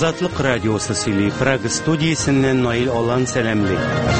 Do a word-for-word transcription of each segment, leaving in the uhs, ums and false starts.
Азатлык радиосы сөйли. Прага студиясыннан Наил Алан сәламлый.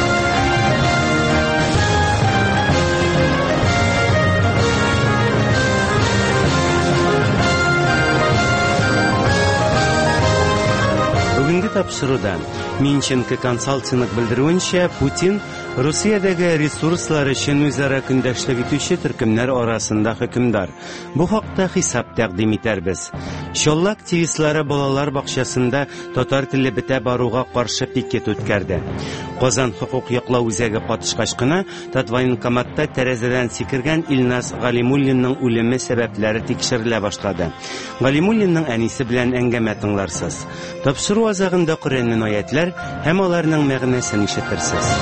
Бүгенге тапшырудан Минченко консалтинг белдерүенчә, Путин Россиядәге ресурслар өчен үзара көндәшлек итүче төркемнәр арасында хөкемдар. Бу хакта хисап тәкъдим итәрбез. Чаллы активистлары балалар бакчасында татар теле бетә баруга каршы пикет үткәрде. Казан хукук яклау үзәге катышкач кына Татвоенкоматта тәрәзәдән сикергән Илназ Галимуллинның үлеме сәбәпләре тикшерелә башлады. Галимуллинның әнисе белән әңгәмә тыңларсыз. Тапшыру азагында Коръәннән аятлар һәм аларның мәгънәсен ишетерсез.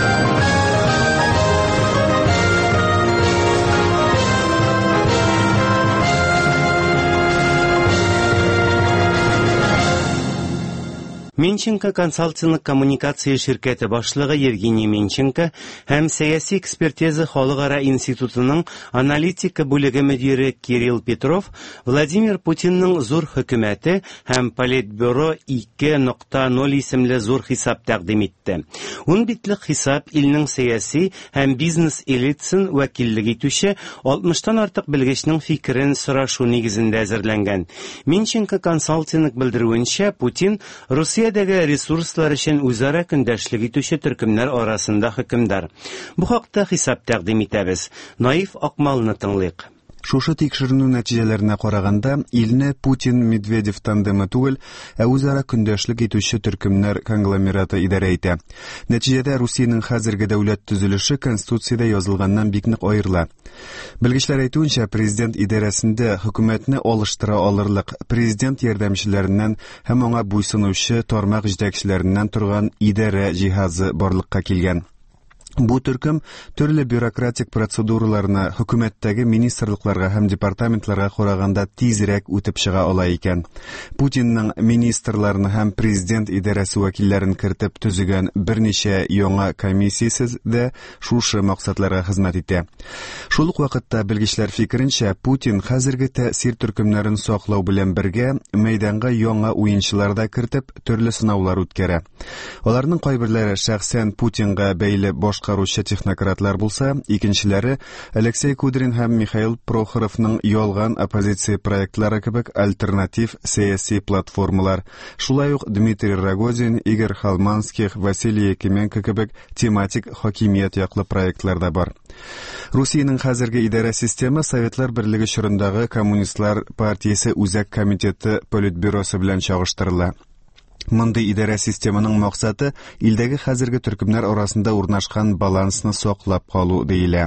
Минченко консалтинг коммуникация ширкәте башлыгы Евгений Минченко һәм сәяси экспертиза халыкара институтының аналитика бүлеге мөдире Кирилл Петров Владимир Путинның зур хөкүмәте һәм Политбюро ике нокта ноль исемле зур хисап тәкъдим итте. Ун битлек хисап илнең сәяси һәм бизнес элитасын вәкиллек итүче алтмыштан артык белгечнең фикерен сорашу нигезендә әзерләнгән. Минченко консалтинг белдерүенчә, Путин Россия Россиядәге ресурслар өчен үзара көндәшлек итүче төркемнәр арасында хөкемдар. Бу хакта хисап тәкъдим итәбез. Наив Акмалны тыңлыйк. Шушы тикшеренү нәтиҗәләренә караганда, илне Путин-Медведев тандемы түгел, ә үзара көндәшлек итүче төркемнәр конгломераты идарә итә. Нәтиҗәдә Русиянең хәзерге дәүләт төзелеше Конституциядә язылганнан бик нык аерыла. Белгечләр әйтүенчә, президент идарәсендә хөкүмәтне алыштыра алырлык, президент ярдәмчеләреннән һәм аңа буйсынучы тармак җитәкчеләреннән торган идарә җиһазы барлыкка килгән. Бу төркем төрле бюрократик процедураларны хөкүмәттәге министрлыкларга һәм департаментларга караганда тизрәк үтеп чыга ала икән. Путинның министрларны һәм президент идарәсе вәкилләрен кертеп төзегән берничә яңа комиссиясе дә шушы максатларга хезмәт итә. Шул ук вакытта белгечләр фикеренчә, Путин хәзерге тәэсир төркемнәрен саклау белән бергә мәйданга яңа уенчылар да кертеп төрле сынаулар үткәрә. Аларның кайберләре шәхсән Путинга бәйле баш каручы технократлар булса, икенчеләре Алексей Кудрин һәм Михаил Прохоровның ялган оппозиция проектлары кебек альтернатив сәяси платформалар. Шулай ук Дмитрий Рогозин, Игорь Холманских, Василий Якименко кебек тематик хакимият яклы проектлар да бар. Русиянең хәзерге идарә система Советлар Берлеге чорындагы Коммунистлар партиясе үзәк комитеты Политбюросы белән чагыштырыла. Мондый идарә системаның максаты илдәге хәзерге төркемнәр арасында урнашкан балансны саклап калу диелә.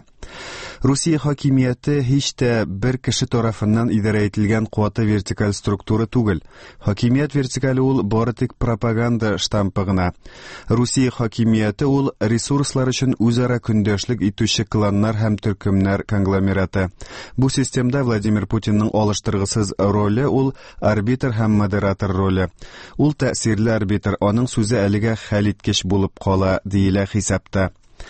Русия хакимияте һич тә бер кеше тарафыннан идарә ителгән куаты вертикаль структура түгел. Хакимият вертикале ул бары тик пропаганда штампы гына. Русия хакимияте ул ресурслар өчен үзара көндәшлек итүче кланнар һәм төркемнәр конгломераты. Бу системда Владимир Путинның алыштыргысыз роле ул арбитр һәм модератор роле. Ул тәэсирле арбитр, аның сүзе әлегә хәл иткеч булып кала диелә хисапта.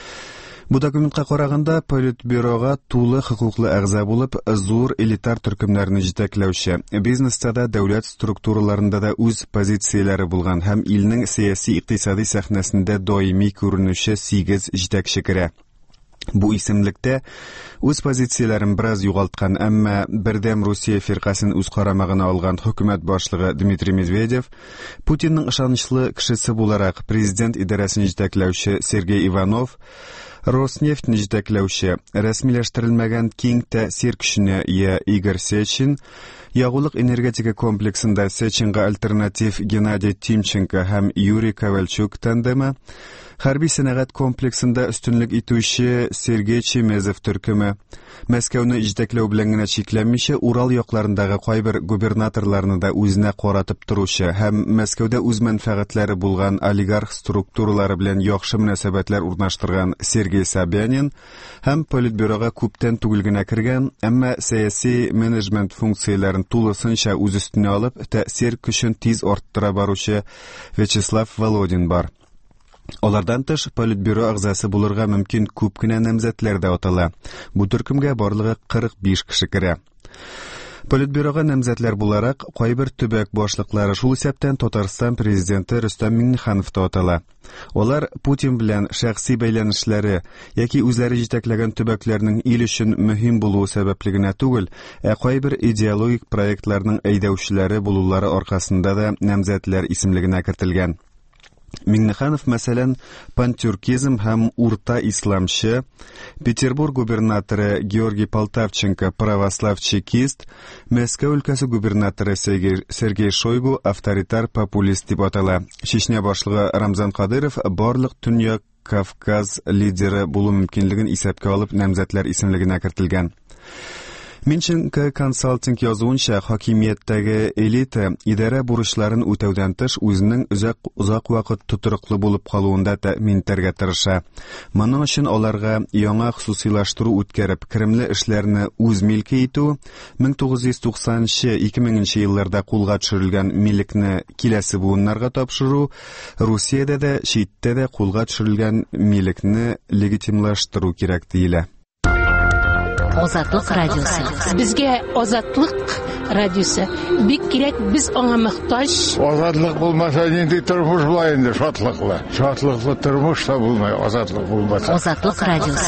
Бу документка караганда, Политбюрога тулы хокуклы әгъза булып, зур элитар төркемнәрне җитәкләүче, бизнеста да, дәүләт структураларында да үз позицияләре булган һәм илнең сәяси-икътисади сәхнәсендә даими күренүче сигез җитәкче керә. Бу исемлектә үз позицияләрен бераз югалткан, әмма бердәм Русия фиркасын үз карамагына алган хөкүмәт башлыгы Дмитрий Медведев, Путинның ышанычлы кешесе буларак президент идарәсен җитәкләүче Сергей Иванов, Роснефтьне җитәкләүче рәсмиләштерелмәгән киң тәэсир көченә ия Игорь Сечин, Ягулык энергетика комплексында Сечинга альтернатив Геннадий Тимченко һәм Юрий Ковальчук тандемы, хәрби сәнәгать комплексында өстенлек итүче Сергей Чемезов төркеме, Мәскәүне җитәкләү белән генә чикләнмичә, Урал якларындагы кайбер губернаторларны да үзенә каратып торучы һәм Мәскәүдә үз мәнфәгатьләре булган олигарх структуралары белән яхшы мөнәсәбәтләр урнаштырган Сергей Собянин һәм Политбюрога күптән түгел генә кергән, әмма сәяси менеджмент функцияләрен тулысынча үз өстенә алып, тәэсир көчен тиз арттыра баручы Вячеслав Володин бар. Алардан тыш Политбюро әгъзасы булырга мөмкин күп кенә намзәтләр дә атала. Бу төркемгә барлыгы кырык биш кеше керә. Политбюроға намзәтләр буларак кайбер төбәк башлыклары шул исәптән Татарстан президенты Рөстәм Миңнеханов та атала. Олар Путин белән шәхси бәйләнешләре яки үзләре җитәкләгән төбәкләрнең ил өчен мөһим булуы сәбәплегенә түгел, ә кайбер идеологик проектларның әйдәүчеләре булулары аркасында да намзәтләр исемлегенә кертелгән. Миңнеханов, мәсәлән, пантюркизм һәм урта исламчы, Петербург губернаторы Георгий Полтавченко православ чекист, Мәскәү өлкәсе губернаторы Сергей Шойгу авторитар популист дип атала. Чечня башлыгы Рамзан Кадыров барлык Төньяк Кавказ лидеры булу мөмкинлеген исәпкә алып намзәтләр исемлегенә кертелгән. Минченко консалтинг язуынча, хакимияттәге элита идарә бурычларын үтәүдән тыш үзенең үзәк узак вакыт тотрыклы булып калуында тәэмин итәргә тырыша. Моның өчен аларга яңа хусусилаштыру үткәреп, керемле эшләрне үз милке итү, мең тугыз йөз туксанынчы - ике меңенче елларда кулга төшерелгән милекне киләсе буыннарга тапшыру, Русиядә дә, читтә дә кулга төшерелгән милекне легитимлаштыру кирәк диелә. Азатлык радиосы. Безгә азатлык радиосы бик кирәк, без аңа мохтаҗ. Азатлык булмаса, нинди тормыш була инде, шатлыклы. Шатлыклы тормыш та булмай, азатлык булмаса. Азатлык радиосы.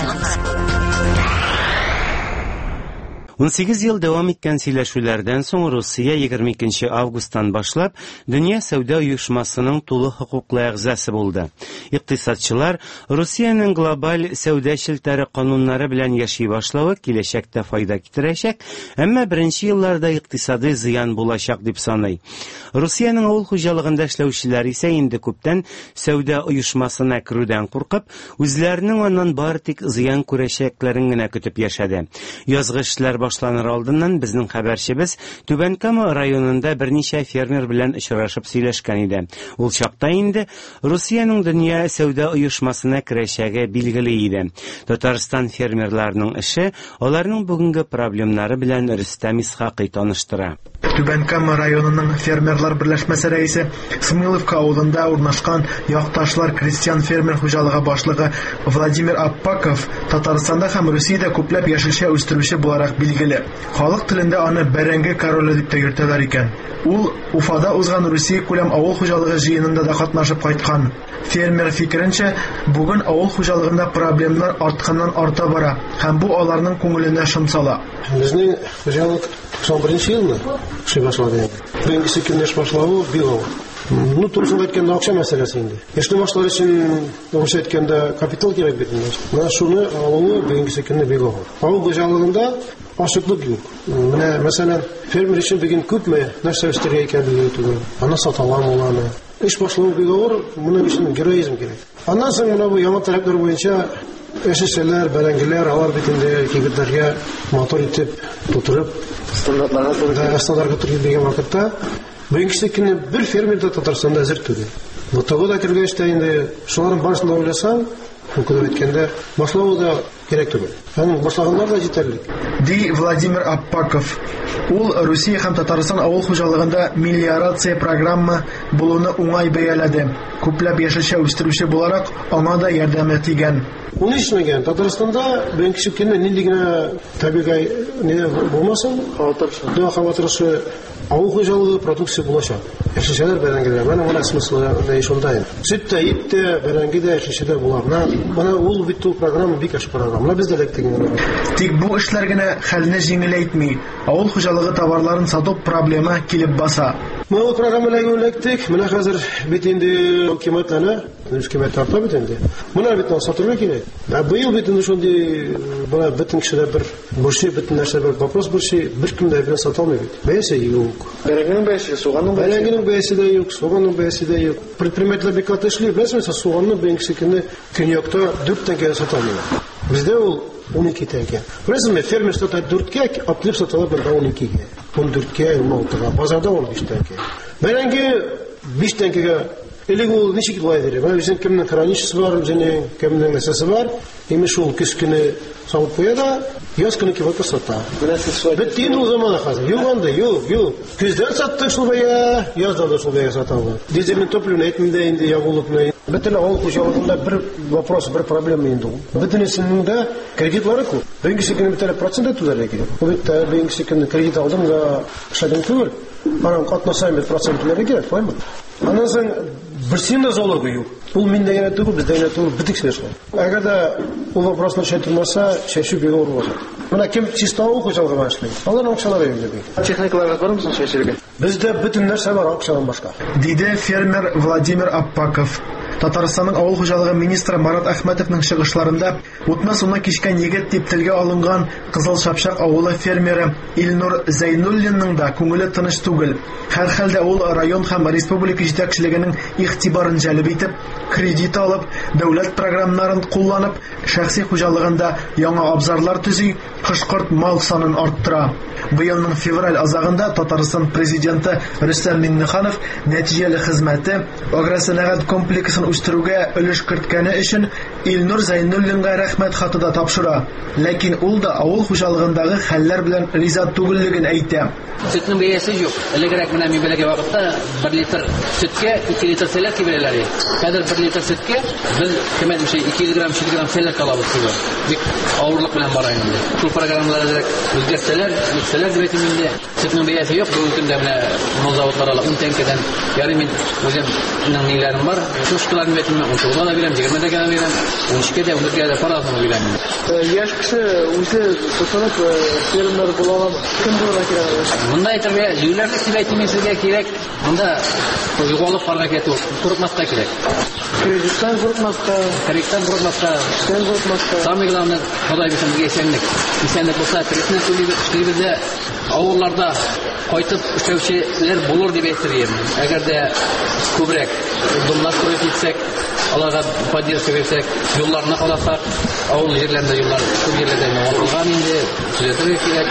ун сигез ел дәвам иткән сөйләшүләрдән соң Русия егерме икенче августтан башлап Дөнья сәүдә оешмасының тулы хокуклы әгъзасы булды. Икътисадчылар Русиянең глобаль сәүдә челтәре кануннары белән яши башлавы киләчәктә файда китерәчәк, әмма беренче елларда икътисади зыян булачак дип саный. Русиянең авыл хуҗалыгында эшләүчеләр исә инде күптән сәүдә оешмасына керүдән куркып, үзләренең аннан бары тик зыян күрәчәкләрен генә көтеп яшәде. Язгы эшләр башланыр алдыннан безнең хәбәрчебез Түбән Кама районында берничә фермер белән очрашып сөйләшкән иде. Ул чакта инде Русиянең дөнья сәүдә оешмасына керәчәге билгеле иде. Татарстан фермерларының эше аларның бүгенге проблемнары белән Рөстәм Исхакый таныштыра. Түбән Кама районының фермерлар берләшмәсе рәисе, Смыловка авылында урнашкан Якташлар крестьян фермер хуҗалыгы башлыгы Владимир Аппаков Татарстанда һәм Русиядә күпләп яшелчә үстерүче буларак билгеле. Халык телендә аны бәрәңге короле дип тә йөртәләр икән. Ул Уфада узган Русия күләм авыл хуҗалыгы җыенында да катнашып кайткан. Фермер фикеренчә, бүген авыл хуҗалыгында проблемалар артканнан арта бара һәм бу аларның күңеленә шом сала. Безнең хуҗалык туксан беренче елны эшли башлады. Беренче көннәш башлавы бил. Ну, турысын әйткәндә акча мәсьәләсе инде. Эшне башлар өчен, турысын әйткәндә, капитал кирәк бит инде. Менә шуны алуы беренче көнне бик авыр. Авыл хуҗалыгында ашыклык юк. Менә мәсәлән, фермер өчен бүген күпме нәрсә өстәргә икәнлеге түгел. Аны саталар буланы. Эш башлау бик авыр, моның өчен героизм кирәк. Аннан соң менә бу яңа таләпләр буенча эшчеләр, бәрәңгеләр, алар бит инде кибетләргә мотор итеп тутырып, стандартларга туры стандартларга туры дигән вакытта бүгенге көнне бер фермер дә Татарстанда әзер түгел. Бу тагыда кергәч тә инде шуларның барысын да уйласаң, күп әйткәндә башлау да кирәк түгел. Һәм башлаганнар да җитәрлек. Ди Владимир Аппаков. Ул Русия һәм Татарстан авыл хуҗалыгында мелиорация программа булуны уңай бәяләде. Күпләп яшелчә үстерүче буларак аңа да ярдәм тигән. Ул ишмәгән. Татарстанда бүгенге көнне нинди генә табигый не булмасын, хатыршы, хатыршы авыл хуҗалыгы продукция булачак. Яшелчәләр бәрәңгеләр. Менә моның смыслы да шунда. Сөт тә, ит тә, бәрәңге дә, яшелчә булар. Менә ул бит ул программа бик аш программа. Бездә дә тигән. Тик бу эшләр генә хәлне җиңеләйтми. Авыл хуҗалыгы товарларын сату проблема килеп баса. Менә программаларга электик. Менә хәзер бит инде хөкүмәтләрне, хөкүмәт тарта бит инде. Менә бит сатырга кирәк. Ә быел бит инде шундый менә бөтен кешеләр бер бурчы бөтен нәрсә бер вопрос бурчы бер кемдә генә сата алмый бит. Бәясе юк. Бәрәңгенең бәясе, суганның бәясе. Бәрәңгенең бәясе дә юк, суганның бәясе дә юк. Предпринимательләр бик каты эшли, беләсезме, суганны бүгенге көнне Көньякта дүрт тәңкәгә сата алмыйлар. Бездә ул ун ике тәңкә. Беләсезме, фермер сата дүрткә, атлып саталар бер ун икегә. ун дүрткә, ун алтыга, базарда ун биш тәңкә. Бәрәңге биш тәңкәгә элек ул ничек булай диләр. Менә безнең кемнең хранилищесы бар, безнең кемнең нәрсәсе бар. Имеш ул көз көне салып куя да, яз көне кибет сата. Бит инде ул заманы хәзер. Юк анда, юк, юк. Көздән саттык шул бая, язда да шул бая саталар. Дизельне топливо әйтмәдә инде ягулыкны. Бөтен авыл хуҗалыгында бер вопрос, бер проблема инде ул. Бөтенесенең дә кредитлары күп. Бәйгесе көне бетә процент түләргә кирәк. Бу бит бәйгесе көне кредит алдым да эшләдем түгел. Анан катнашам бит процент түләргә кирәк, файма. Аннан соң берсен дә залогы юк. Ул миндә генә түгел, бездә генә түгел, битексез шул. Әгәр дә ул вопросны чәтелмәсә, чәчү бик авыр булыр. Менә кем чисто авыл хуҗалыгы башлый. Алар акчалар бирде. Техникаларга бармы соң чәчергә? Бездә бөтен нәрсә бар, акчадан башка. Диде фермер Владимир Аппаков. Татарстанның авыл хуҗалыгы министры Марат Әхмәтовның чыгышларында утны суны кичкән егет дип телгә алынган Кызыл Шапшак авылы фермеры Илнур Зәйнуллинның да күңеле тыныч түгел. Һәр хәлдә ул район һәм республика җитәкчелегенең игътибарын җәлеп итеп, кредит алып, дәүләт программаларын кулланып, шәхси хуҗалыгында яңа абзарлар төзи, кышкырт мал санын арттыра. Быелның февраль азагында Татарстан президенты Рөстәм Миңнеханов нәтиҗәле хезмәте, агросәнәгать комплексын үстерүгә өлеш керткәне өчен Илнур Зәйнуллинга рәхмәт хаты да тапшыра. Ләкин ул да авыл хуҗалыгындагы хәлләр белән риза түгеллеген әйтә. Сөтнең бәясе юк. Элегрәк менә мин беләгә вакытта бер литр сөткә ике литр сәләк бирәләр. Хәзер бер литр сөткә без кемәдә ике йөз грамм, өч йөз грамм сәләк алабыз дип. Бик авырлык белән бара инде. Шул программаларда үзгәртсәләр, үтсәләр дип әйтим инде. Сөтнең бәясе юк. Бу көндә менә мозавытлар ала ун тәңкәдән. Ярый мин үземнең ниләрем бар. Шушкаларны бетим, он тугыз да бирәм, егерме дә бирәм, он ике дә, он ике дә паразны бирәм. Яшь кеше үзе тотынып фермер була аламы? Кем булырга кирәк? Монда әйтергә, юләрне сөйләтмәсергә кирәк. Монда югалып барырга кирәк, курыкмаска кирәк. Кредиттан курыкмаска, кредиттан курыкмаска, сен курыкмаска. Самый главный, Ходай бишен бергә исәнлек. Исәнлек булса, кредитны түлибез, авылларда кайтып эшләүчеләр булыр дип әйтергә. Әгәр дә күбрәк думлар курып итсәк, аларга поддержка бирсәк, юлларны каласак, авыл җирләрендә юллар күп җирләрдә ялган инде, төзәтергә кирәк.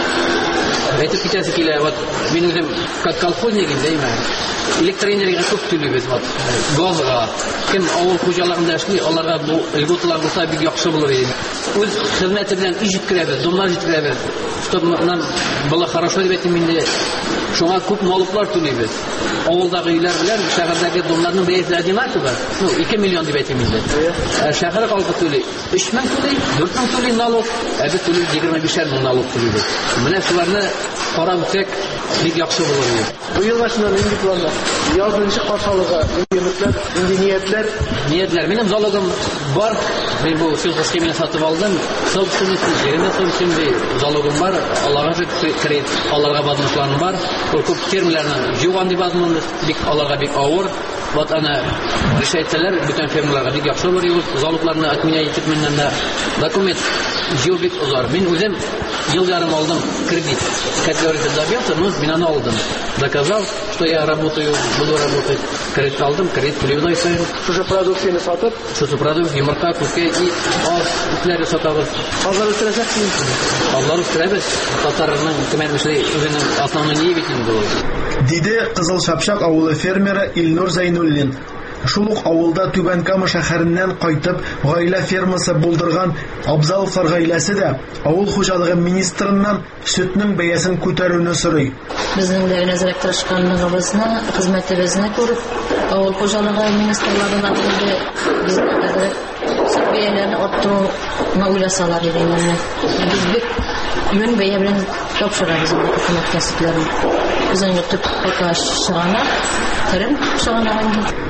Әйтеп китәсе килә, вот мин үзем как колхозник димме. Электроэнергия күп түлибез, вот газга. Кем авыл хуҗалыгында эшли, аларга бу льготалар булса бик яхшы булыр иде. Үз хезмәте белән иш җиткерәбез, думлар җиткерәбез. Чтобы нам было хорошо дип әйтим инде. Шуңа күп налоглар түлибез. Авылдагы өйләр белән шәһәрдәге домнарның бәясе одинаково. Ну, ике миллион дип әйтим инде. Шәһәр халкы түли өч мең түли, дүрт мең түли налог, ә без түли егерме биш мең налог түлибез. Менә шуларны карап үтсәк, бик яхшы булыр иде. Бу ел башында нинди планнар? Яз беренче карталыгы, үмитләр, ниятьләр, ниятьләр. Минем залогым бар. Мин бу сельхозхимия сатып алдым. Собственность җиремдә собственный залогым бар. Аларга кредит, аларга базмакларым бар. Күп фермаларны җуган дип базмын, бик аларга бик авыр. Вот она решәйтсәләр, бүтән фермаларга бик яхшы булыр иде. Залогларны отменять итмәннән дә документ җыю бик узар. Мин үзем ел ярым алдым кредит. Как говорится, добился, но мин аны алдым. Доказал, что я работаю, буду работать. Кредит алдым, кредит пулевной сайын. Шушы продукцияны сатып, шушы продукт, йомырка, күкәй и ас итләре сатабыз. Алар үстерәсәксез. Алар үстерәбез. Татарның кемәдәшле үзенең основной нибетин булыр. Диде Кызыл Шапшак авылы фермеры Илнур Зәйнуллин. Шул ук авылда Түбән Кама шәһәреннән кайтып гаилә фермасы булдырган Абзаловлар гаиләсе дә авыл хуҗалыгы министрыннан сөтнең бәясен күтәрүне сорый. Безнең дә нәзәрәт тырышканлыгыбызны, хезмәтебезне күреп, авыл хуҗалыгы министрлыгына инде безнең нәзәрәт сөт бәяләрен арттыруны уйласалар иде инде. Без бик юн бәя белән тапшырабыз хөкүмәт кәсепләрен. Безнең төп пока шагана, терем шагана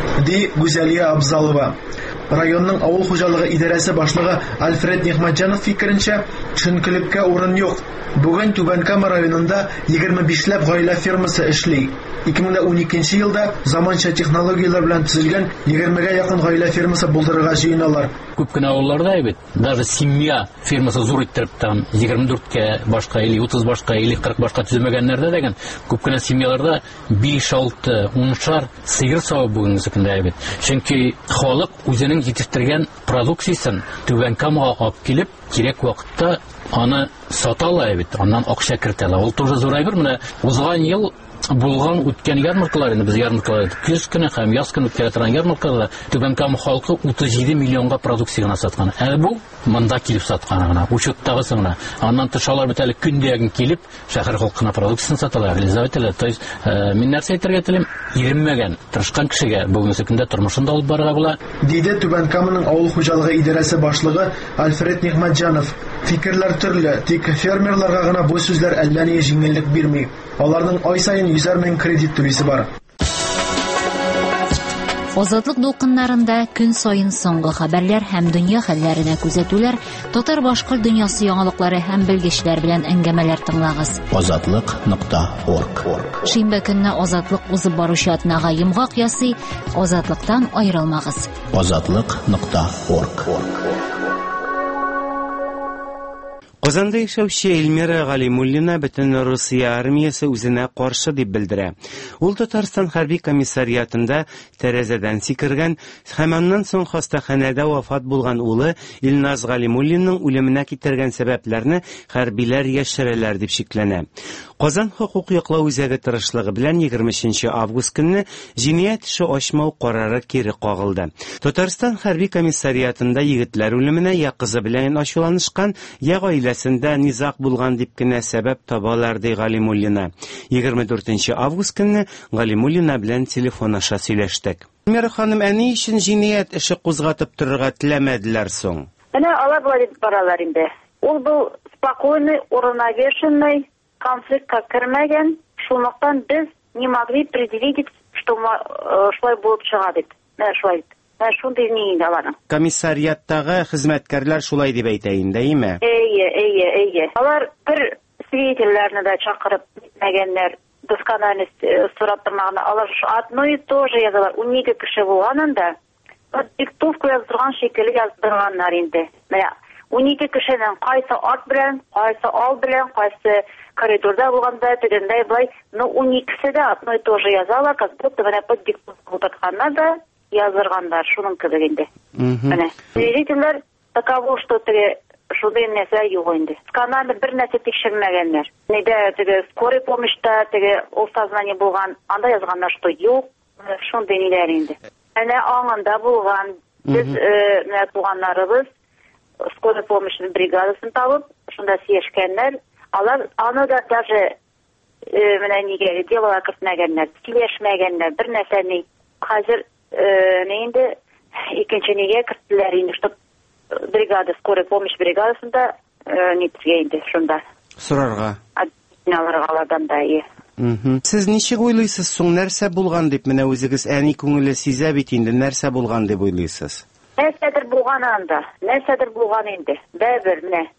ди Гүзәлия Абзалова. Районның авыл хуҗалыгы идарәсе башлыгы Альфред Нихматҗанов фикеренчә, төшенкелеккә урын юк. Бүген Түбән Кама районында егерме бишләп гаилә фермасы эшли. ике мең ун икенче елда заманча технологиялар белән төзелгән егермегә якын гаилә фермасы булдырырга җыеналар. Күп кенә авылларда бит, даже семья фермасы зур иттереп тагын егерме дүрткә башка или утыз башка или кырык башка төземәгәннәрдә дигән күп кенә семьяларда биш алты уншар сыер савып бүгенге көндә бит. Чөнки халык үзенең җитештергән продукциясын Түбән Камага алып килеп, кирәк вакытта аны саталар бит, аннан акча кертәләр. Ул тоже зур әйбер. Менә узган ел булган үткән ярмаркалар, без ярмаркалар көз көне һәм яз көне үткәрә торган ярмаркаларда Түбән Кама халкы утыз җиде миллионга продукция продукция гына саткан. Ә бу монда килеп саткан гына, учеттагысы гына. Аннан тыш алар бит әле көндәген килеп шәһәр халкына продукциясын саталар, реализовать итәләр. То есть мин нәрсә әйтергә телим, иренмәгән, тырышкан кешегә бүгенге көндә тормышында алып барырга була. Диде Түбән Каманың авыл хуҗалыгы идарәсе башлыгы Альфред Нигъмәтҗанов. Фикерләр төрле, тик фермерларга гына бу сүзләр әллә ни җиңеллек бирми. Аларның ай сайын йөзәр мең кредит түлисе бар. Азатлык дулкыннарында көн сайын соңгы хәбәрләр һәм дөнья хәлләренә күзәтүләр, татар башкорт дөньясы яңалыклары һәм белгечләр белән әңгәмәләр тыңлагыз. азатлык нокта орг. Шимбә көнне Азатлык узып баручы атнага йомгак ясый, азатлыктан аерылмагыз. азатлык нокта орг. Казанда яшәүче Эльмира Галимуллина бөтен Русия армиясе үзенә каршы дип белдерә. Ул Татарстан хәрби комиссариатында тәрәзәдән сикергән һәм аннан соң хастаханәдә вафат булган улы Илназ Галимуллинның үлеменә китергән сәбәпләрне хәрбиләр яшерәләр дип шикләнә. Казан хокук яклау үзәге тырышлыгы белән егерме өченче август көнне җинаять эше ачмау карары кире кагылды. Татарстан хәрби комиссариатында егетләр үлеменә я кызы белән ачуланышкан, я гаиләсендә низак булган дип кенә сәбәп табалар ди Галимуллина. егерме дүртенче август көнне Галимуллина белән телефон аша сөйләштек. Эльмира ханым, әни өчен җинаять эше кузгатып торырга теләмәделәр соң? Менә алар булай дип баралар инде. Ул бу спокойный, уравновешенный конфликтка кермәгән, шунлыктан без не могли предвидеть, что шулай булып чыга дип. Менә шулай. Менә шундый ни инде аларның. Комиссариаттагы хезмәткәрләр шулай дип әйтә инде, әйме? Әйе, әйе, әйе. Алар бер свидетельләрне дә чакырып мәгәннәр. Доскональность сорап тормаганда алар одно и то же язалар. унике кеше булганында диктовка язып торган шикелле язып торганнар инде. Менә унике кешенең кайсы ат белән, кайсы ал белән, кайсы коридорда булганда, тегендәй бай, но уникесе дә одно и то же язалар, как будто менә под диктовка утыртканнар да языргандар, шуның кебек инде. Менә свидетельләр таково, что теге шундый нәрсә юк инде. Скананы бер нәрсә тикшермәгәннәр. Нидә теге скорый помощьта теге ул сознание булган, анда язганнар, что юк, шундый ниләр инде. Әнә аңында булган без менә туганнарыбыз скорый помощь бригадасын табып, шунда сөйләшкәннәр. Алар аны да даже менә нигә делога кертмәгәннәр, сөйләшмәгәннәр, бер нәрсәне. Хәзер не инде икенче нигә керттеләр инде, что бригада, скорый помощь бригадасында нитгә инде шунда. Сорарга. Алардан да ие. Сез ничек уйлыйсыз соң, нәрсә булган дип, менә үзегез әни күңеле сизә бит инде, нәрсә булган дип уйлыйсыз? Нәрсәдер булган анда, нәрсәдер булган инде. Бәбер менә.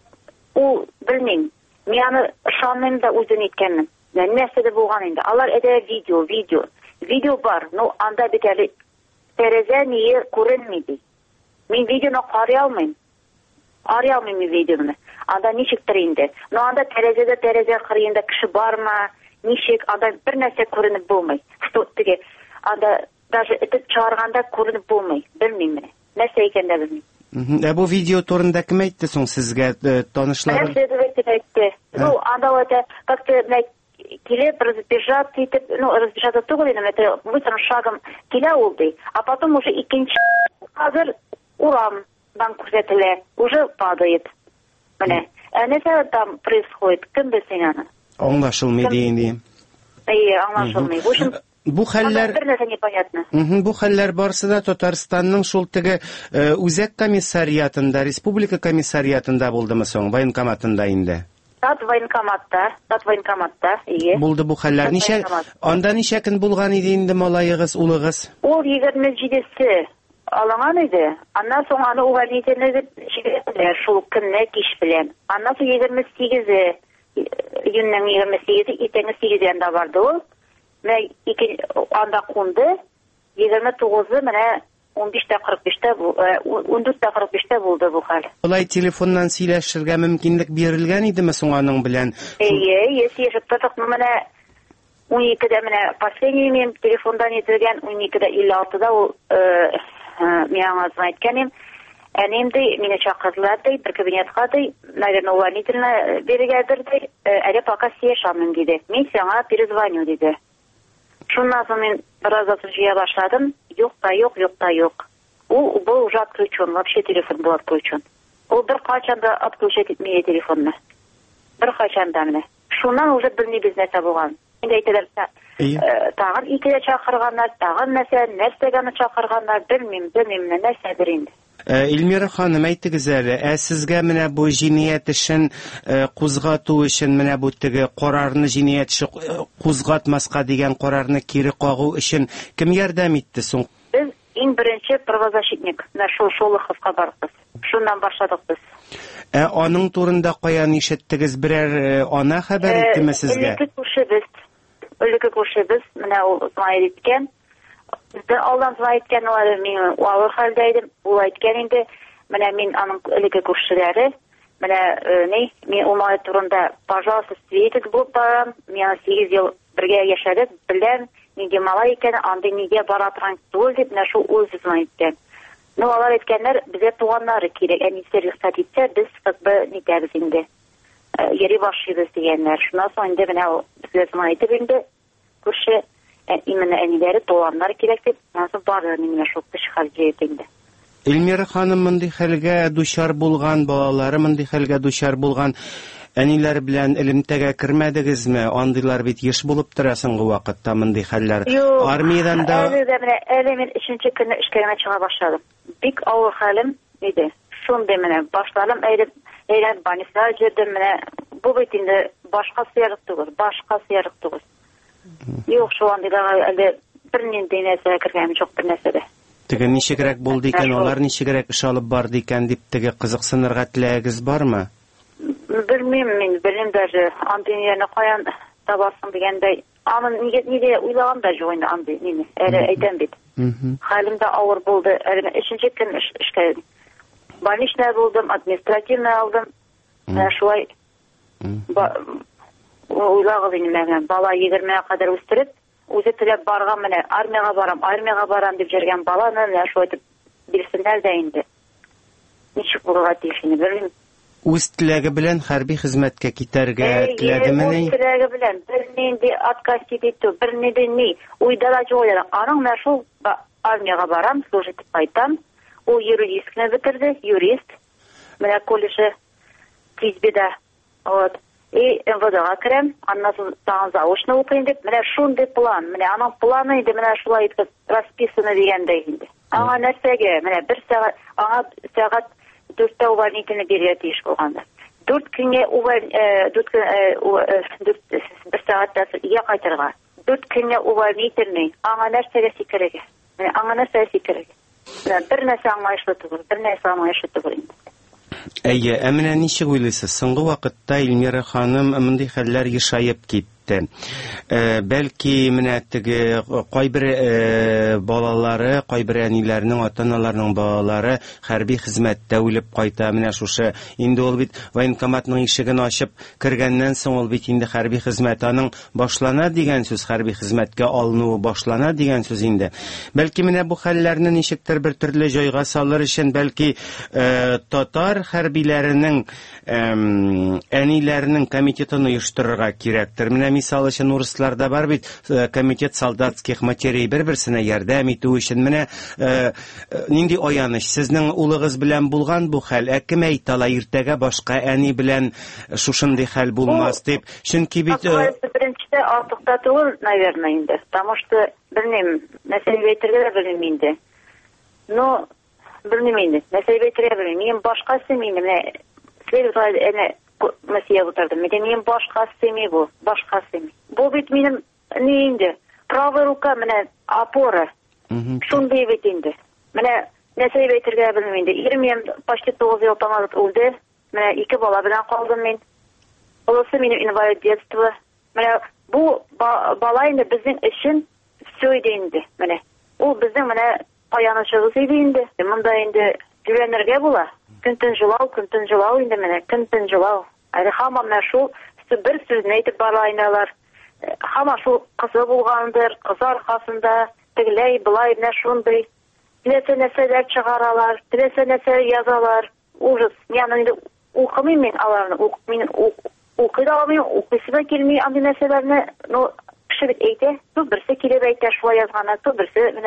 Ул белмим. Мин аны ышанмыйм да үзен иткәнмен. Нәрсәдер булган инде. Алар әдә видео, видео. Видео бар, но анда бит әле тәрәзә ние күренми ди. Мин видеоны карый алмыйм. Карый алмыйм видеоны. Анда ничектер инде. Но анда тәрәзәдә тәрәзә кырыенда кеше бармы? Ничек анда бер нәрсә күренеп булмый. Что теге анда даже этеп чыгарганда күренеп булмый. Белмим менә. Нәрсә икән дә белмим. Ә бу видео турында кем әйтте соң сезгә, танышларым? Нәрсә дип әйтте. Ну, анда вот как-то килеп разбежаться итеп, ну, разбежаться түгел инде, это быстрым шагом килә ул ди. А потом уже икенче хәзер урамдан күрсәтелә, уже падает. Менә. Ә нәрсә там происходит? Кем белсен аны? Аңлашылмый ди инде. Әйе, аңлашылмый. В общем, бу хәлләр бер нәрсә непонятно. Бу хәлләр барысы да Татарстанның шул теге үзәк комиссариатында, республика комиссариатында булдымы соң, военкоматында инде? Тат военкоматта, тат военкоматта, ие. Булды бу хәлләр. Ничә анда ничә көн булган иде инде малайыгыз, улыгыз? Ул егерме җидесе алынган иде. Аннан соң аны увольнительный дип чыгарды, шул көнне кич белән. Аннан соң егерме сигезе июньнең егерме сигезе итәнге сигездә барды ул. Менә ике анда кунды. егерме тугызы менә он биште кырык биште он дүртте кырык биште булды бу хәл. Улай телефоннан сөйләшергә мөмкинлек бирелгән идеме соң аның белән? Әйе, сөйләшеп тордык. Менә уникедә менә последний мен телефондан ителгән, уникедә илле алтыда ул миңа әйткәнем. Әнем дә мине чакырдылар ди, бер кабинетка ди, наверное, увольнительно биргәдер ди. Әле пока сөйләшәмим диде. Мин сиңа перезвоню диде. Шуннан соң мин бераз отжыя башладым. Юк та юк, юк та юк. Ул был уже отключен, вообще телефон был отключен. Ул бер качан да отключать итмәй телефонны. Бер качан да менә. Шуннан уже белмибез нәрсә булган. Инде әйтәләр, тагын икегә чакырганнар, тагын нәрсә, нәрсәгә чакырганнар, белмим, белмим, нәрсәдер инде. Илмира ханым, әйтегез әле, ә сезгә менә бу җинаять эшен кузгату өчен, менә бу теге карарны җинаять эше кузгатмаска дигән карарны кире кагу өчен кем ярдәм итте соң? Без иң беренче правозащитник, менә шул Шолоховка барбыз. Шуннан башладык без. Ә аның турында каян ишеттегез, берәр ана хәбәр иттеме сезгә? Элекке күршебез, элекке күршебез, менә ул Исмаил иткән. Bizde Allah'ın zayıfken var, min ağır haldeydim. Bu aytken indi. Mene min anın ilgi kuşçuları. Mene ne? Min umay turunda pajası sviyetik bulup baram. Min sekiz yıl birge yaşadık. Bilen nige malay iken, andı nige baratran tuğul deyip, ne şu uzun aytken. Nu alar etkenler bize tuğanları kirek. En ister yıksat etse, biz sıkbı nitemiz indi. Yeri başlıyız diyenler. Şundan sonra indi, mene bize zayıfı bindi. Kuşçu. Именно әниләре, туганнар кирәк дип, насыл бары мине шукты чыгар җәйтенде. Илмира ханым, мондый хәлгә дучар булган, балалары мондый хәлгә дучар булган әниләр белән элемтәгә кермәдегезме? Андыйлар бит еш булып тора соңгы вакытта мондый хәлләр. Армиядән да әле дә менә әле мин өченче көнне эшкә генә чыга башладым. Бик авыр хәлем иде. Шундый менә башларым әйреп, әйрәп больницага җирдем менә. Бу бит инде башка сыярык түгел, башка сыярык түгел. Юк, şu anda әле бер нинди нәрсә кергән юк, бер нәрсә дә. Теге ничегрәк булды икән, алар ничегрәк эш алып барды икән дип теге кызыксынырга теләгегез бармы? Белмим мин, белмим даже. Андыйны каян табасың дигәндәй. Аны нигә нидә уйлаган да юк инде андый мине. Әле әйтәм бит. Хәлем дә авыр булды. Әле өченче көн эшкә больничная булдым, административная алдым. Менә шулай уйлагыз инде мәгән. Бала егермегә кадәр үстереп, үзе теләп барган менә армиягә барам, армиягә барам дип җөргән баланы менә шулай итеп бирсеннәр дә инде. Ничек булырга тиеш инде, белмим. Үз теләге белән хәрби хезмәткә китәргә теләдеме ни? Үз теләге белән бер нинди отказ итү, бер нинди ни, уйда да җойлар. Аның менә шул армиягә барам, служить итеп кайтам. Ул юридическны бетерде, юрист. Менә колледжда Тизбеда. Вот. И МВДга керәм, аннан соң заочно укыйм дип, менә шундый план, менә аның планы иде, менә шулай итеп расписаны дигәндәй инде. Аңа нәрсәгә, менә бер сәгать, аңа сәгать дүрттә увольнительный бирергә тиеш булганды. Дүрт көнгә бер сәгатьтә өйгә кайтырга. Дүрт көнгә увольнительный, аңа нәрсәгә сикерергә? Менә аңа нәрсәгә сикерергә? Бер нәрсә аңлаешлы түгел, бер нәрсә аңлаешлы түгел инде. Әйе, ә менә ничек уйлыйсыз? Соңгы вакытта Илмира ханым мондый хәлләр ешаеп китте. Бәлки менә теге кайбер балалары, кайбер әниләрнең, ата-аналарның балалары хәрби хезмәттә үлеп кайта. Менә шушы инде ул бит военкоматның ишеген ачып кергәннән соң ул бит инде хәрби хезмәт аның башлана дигән сүз, хәрби хезмәткә алынуы башлана дигән сүз инде. Бәлки менә бу хәлләрне ничектер бер төрле җайга салыр өчен, бәлки татар хәрбиләренең әниләренең комитетын оештырырга кирәктер. Менә мисал өчен урысларда бар бит комитет солдатских матерей, бер-берсенә ярдәм итү өчен. Менә нинди аяныч, сезнең улыгыз белән булган бу хәл, ә кем әйтә ала иртәгә башка әни белән шушындый хәл булмас дип? Чөнки бит беренчедә артыкта түгел, наверное, инде. Потому что белмим, мәсьәлә әйтергә дә белмим инде. Но белмим инде. Мәсьәлә әйтергә белмим. Мин башкасы мине менә следователь әнә мәсьәлә утырды. Мен башка семья бу, башка семья. Бу бит минем ни инде? Правая рука менә опора. Шундый бит инде. Менә нәрсә әйтергә белмим инде. Ирем почти тугыз ел тамамлап үлде. Менә ике бала белән калдым мин. Олысы минем инвалид детство. Менә бу бала инде безнең өчен все иде инде. Менә ул безнең менә аянычыбыз иде инде. Монда инде җүләнергә була. Көнтен җылау, көнтен җылау инде менә, көнтен җылау. Әле һаман менә шул бер сүзне әйтеп барайналар. Һаман шул кызы булгандыр, кызы аркасында тегеләй, былай менә шундый. Теләсә нәрсәләр чыгаралар, теләсә нәрсә язалар. Ужас. Яны инде укымыйм мин аларны, укмыйм, укый да алмыйм, укысыма килми андый нәрсәләрне. Ну, кеше бит әйтә, ту берсе килеп әйтә шулай язганны, ту берсе менә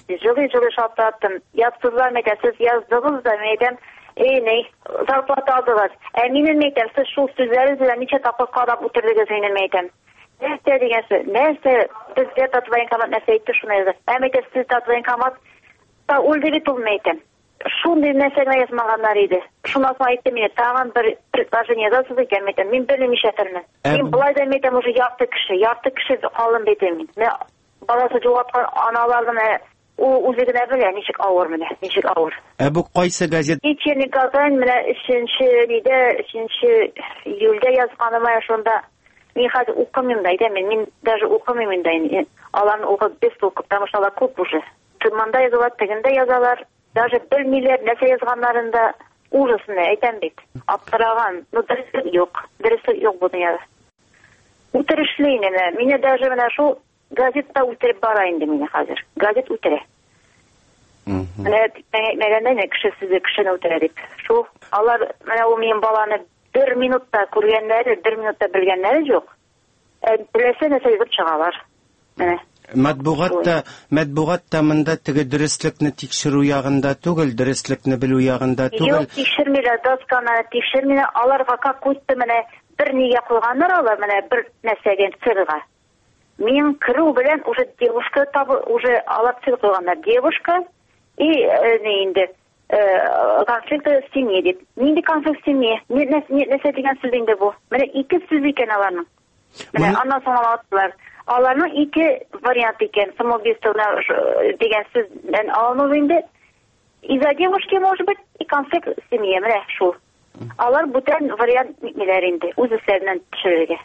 Жылы-жылы шалтыраттым. Ятсызлар мәйтем, сіз яздыңыз да мәйтем, ей, ней, зарплата алдыңыз. Ә менің мәйтем, сіз шул сөздеріңіз белән ничә тапкыр карап утырдыгыз менің мәйтем. Нәрсә дигәнсе, нәрсә безгә татвоенкомат нәрсә әйтте шуны язды. Ә мәйтем, сіз татвоенкомат та үлде бит ул мәйтем. Шундый нәрсәгә язмаганнар иде. Шуннан соң әйтте миңа, тагын бер предложение язасыз икән мәйтем. Мин белмичә тормын. Мин болай да мәйтем, уже ярты кеше, ярты кеше калын бит мин. Мен баласы җавапка аналарның ул үзе генә белә, ничек авыр менә, ничек авыр. Ә бу кайсы газет? Вечерний Казань менә өченче нидә, өченче июльдә язганыма шунда мин хәзер укымыйм да идем, мин даже укымыйм да инде. Аларны укып без укып, потому что алар күп уже. Тыманда язалар, тегендә язалар. Даже белмиләр, нәрсә язганнарында ужасны әйтәм бит. Аптыраган, ну дөрес юк, дөрес юк бу дөньяда. Үтерешле инде, мине даже менә шул газетта үтереп бара инде мине хәзер. Газет үтерә. Менә мәгәндә не кеше сүзе кешене үтерә дип. Шул алар менә ул минем баланы бер минутта күргәннәре, бер минутта белгәннәре юк. Беләсә нәрсә язып чыгалар. Менә Матбугатта, матбугатта монда теге дөреслекне тикшерү ягында түгел, дөреслекне белү ягында түгел. Юк, тикшермиләр, досканы тикшермиләр, аларга какой-то менә бер нигә кылганнар алар, менә бер нәрсәгә цирга. Мин кыру белән уже девушка табы, уже алар цирк кылганнар, девушка и не инде конфликт в семье дип. Нинди конфликт в семье? Нәрсә дигән сүз инде бу? Менә ике сүз икән аларның. Менә аннан соң алаттылар. Аларның ике вариант икән. Самоубийство дигән сүздән алыну инде. Из-за девушки, может быть, и конфликт в семье. Менә шул. Алар бүтән вариант итмиләр инде. Үзләреннән төшерергә.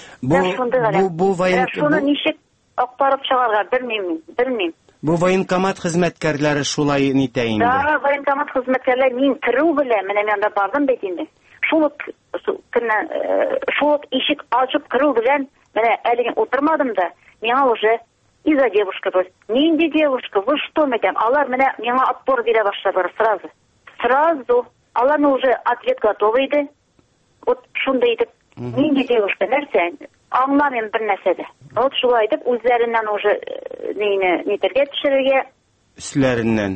Бу бу воен шуны ничек актарып чыгарга белмим, белмим. Бу военкомат хезмәткәрләре шулай нитә инде. Да, военкомат хезмәткәрләре мин кирү белән менә мен анда бардым бит инде. Шул көннән шул ишек ачып кирү белән менә әлегә утырмадым да, миңа уже из-за девушка был. Нинди девушка, вы что, мәдәм? Алар менә миңа отпор бирә башлады сразу. Сразу. Аларны уже ответ готовый иде. Вот шундай итеп, нинди девушка, нәрсә? Аңламыйм бер нәрсәдә. Вот шулай итеп, үзләреннән уже нейне нитәргә төшерергә. Үсләреннән.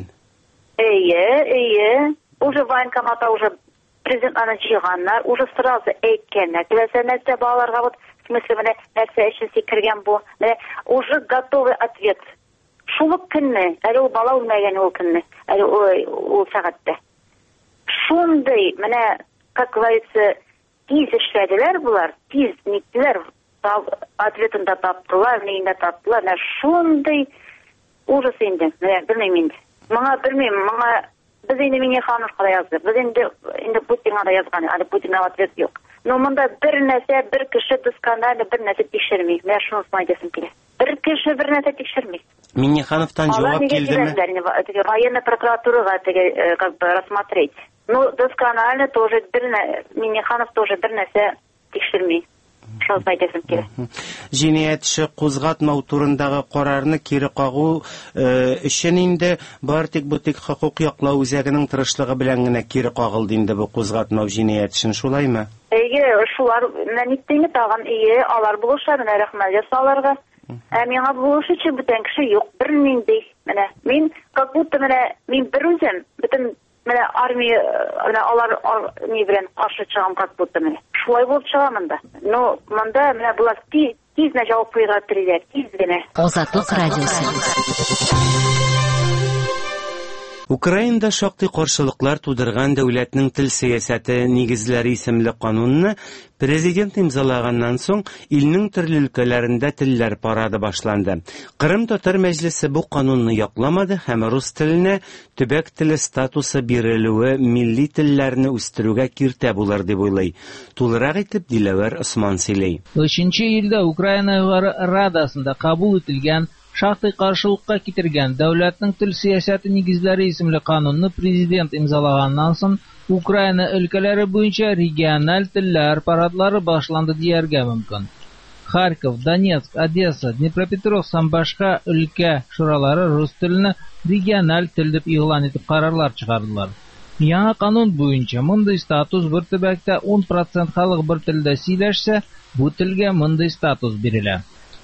Әйе, әйе. Уже военкоматта уже президентларны җыйганнар, уже сразу әйткәннәр. Теләсә нәрсә балаларга вот в смысле менә нәрсә өчен сикергән бу. Менә уже готовый ответ. Шул көнне, әле ул бала үлмәгән ул көнне, әле ул сәгатьтә. Шундай, менә, как говорится, тиз эшләделәр булар, тиз ниттеләр, ответын да таптылар, нейін да таптылар, менә шундай ужас инде, менә белмим инде. Моңа белмим, моңа без инде Миңнехановка язды, без инде инде Путинга да язган, әле Путинга ответ юк. Но монда бер нәрсә, бер кеше дискандаль бер нәрсә тикшерми, менә шуны әйтәсем килә. Бер кеше бер нәрсә тикшерми. Миңнехановтан җавап килдеме? Военная прокуратурага теге как бы рассмотреть. Ну, досконально тоже бер Миңнеханов тоже бер нәрсә тикшерми. Шул әйтәсем килә. Җинаять эше кузгатмау турындагы карарны кире кагу өчен инде бар тик бу тик хокук яклау үзәгенең тырышлыгы белән генә кире кагылды инде бу кузгатмау җинаять эшен, шулаймы? Әйе, шулар мен иттеңе тагын, әйе, алар булышар, менә рәхмәт ясаларга. Ә миңа булышы өчен бүтән кеше юк, бер нинди. Менә мин как будто менә мин бер үзем, бөтен менә армия, менә алар ни белән каршы чыгам как будто менә. Шулай булып чыгамын да. Но монда менә булар тиз генә җавап куйга телиләр, тиз генә. Азатлык радиосы. Украинада шактый каршылыклар тудырган дәүләтнең тел сәясәте нигезләре исемле канунны президент имзалаганнан соң илнең төрле өлкәләрендә телләр парады башланды. Кырым татар мәҗлесе бу канунны якламады һәм рус теленә төбәк теле статусы бирелүе милли телләрне үстерүгә киртә булыр дип уйлый. Тулырак итеп Диләвәр Усман сөйли. өченче июльдә Украина Югары Радасында кабул ителгән шактый каршылыкка китергән дәүләтнең тел сәясәте нигезләре исемле канунны президент имзалаганнан соң Украина өлкәләре буенча региональ телләр парадлары башланды дияргә мөмкин. Харьков, Донецк, Одесса, Днепропетровск һәм башка өлкә шуралары рус теленә региональ тел дип игълан итеп карарлар чыгардылар. Яңа канун буенча мондый статус бер төбәктә он процент халык бер телдә сөйләшсә, бу телгә мондый статус бирелә.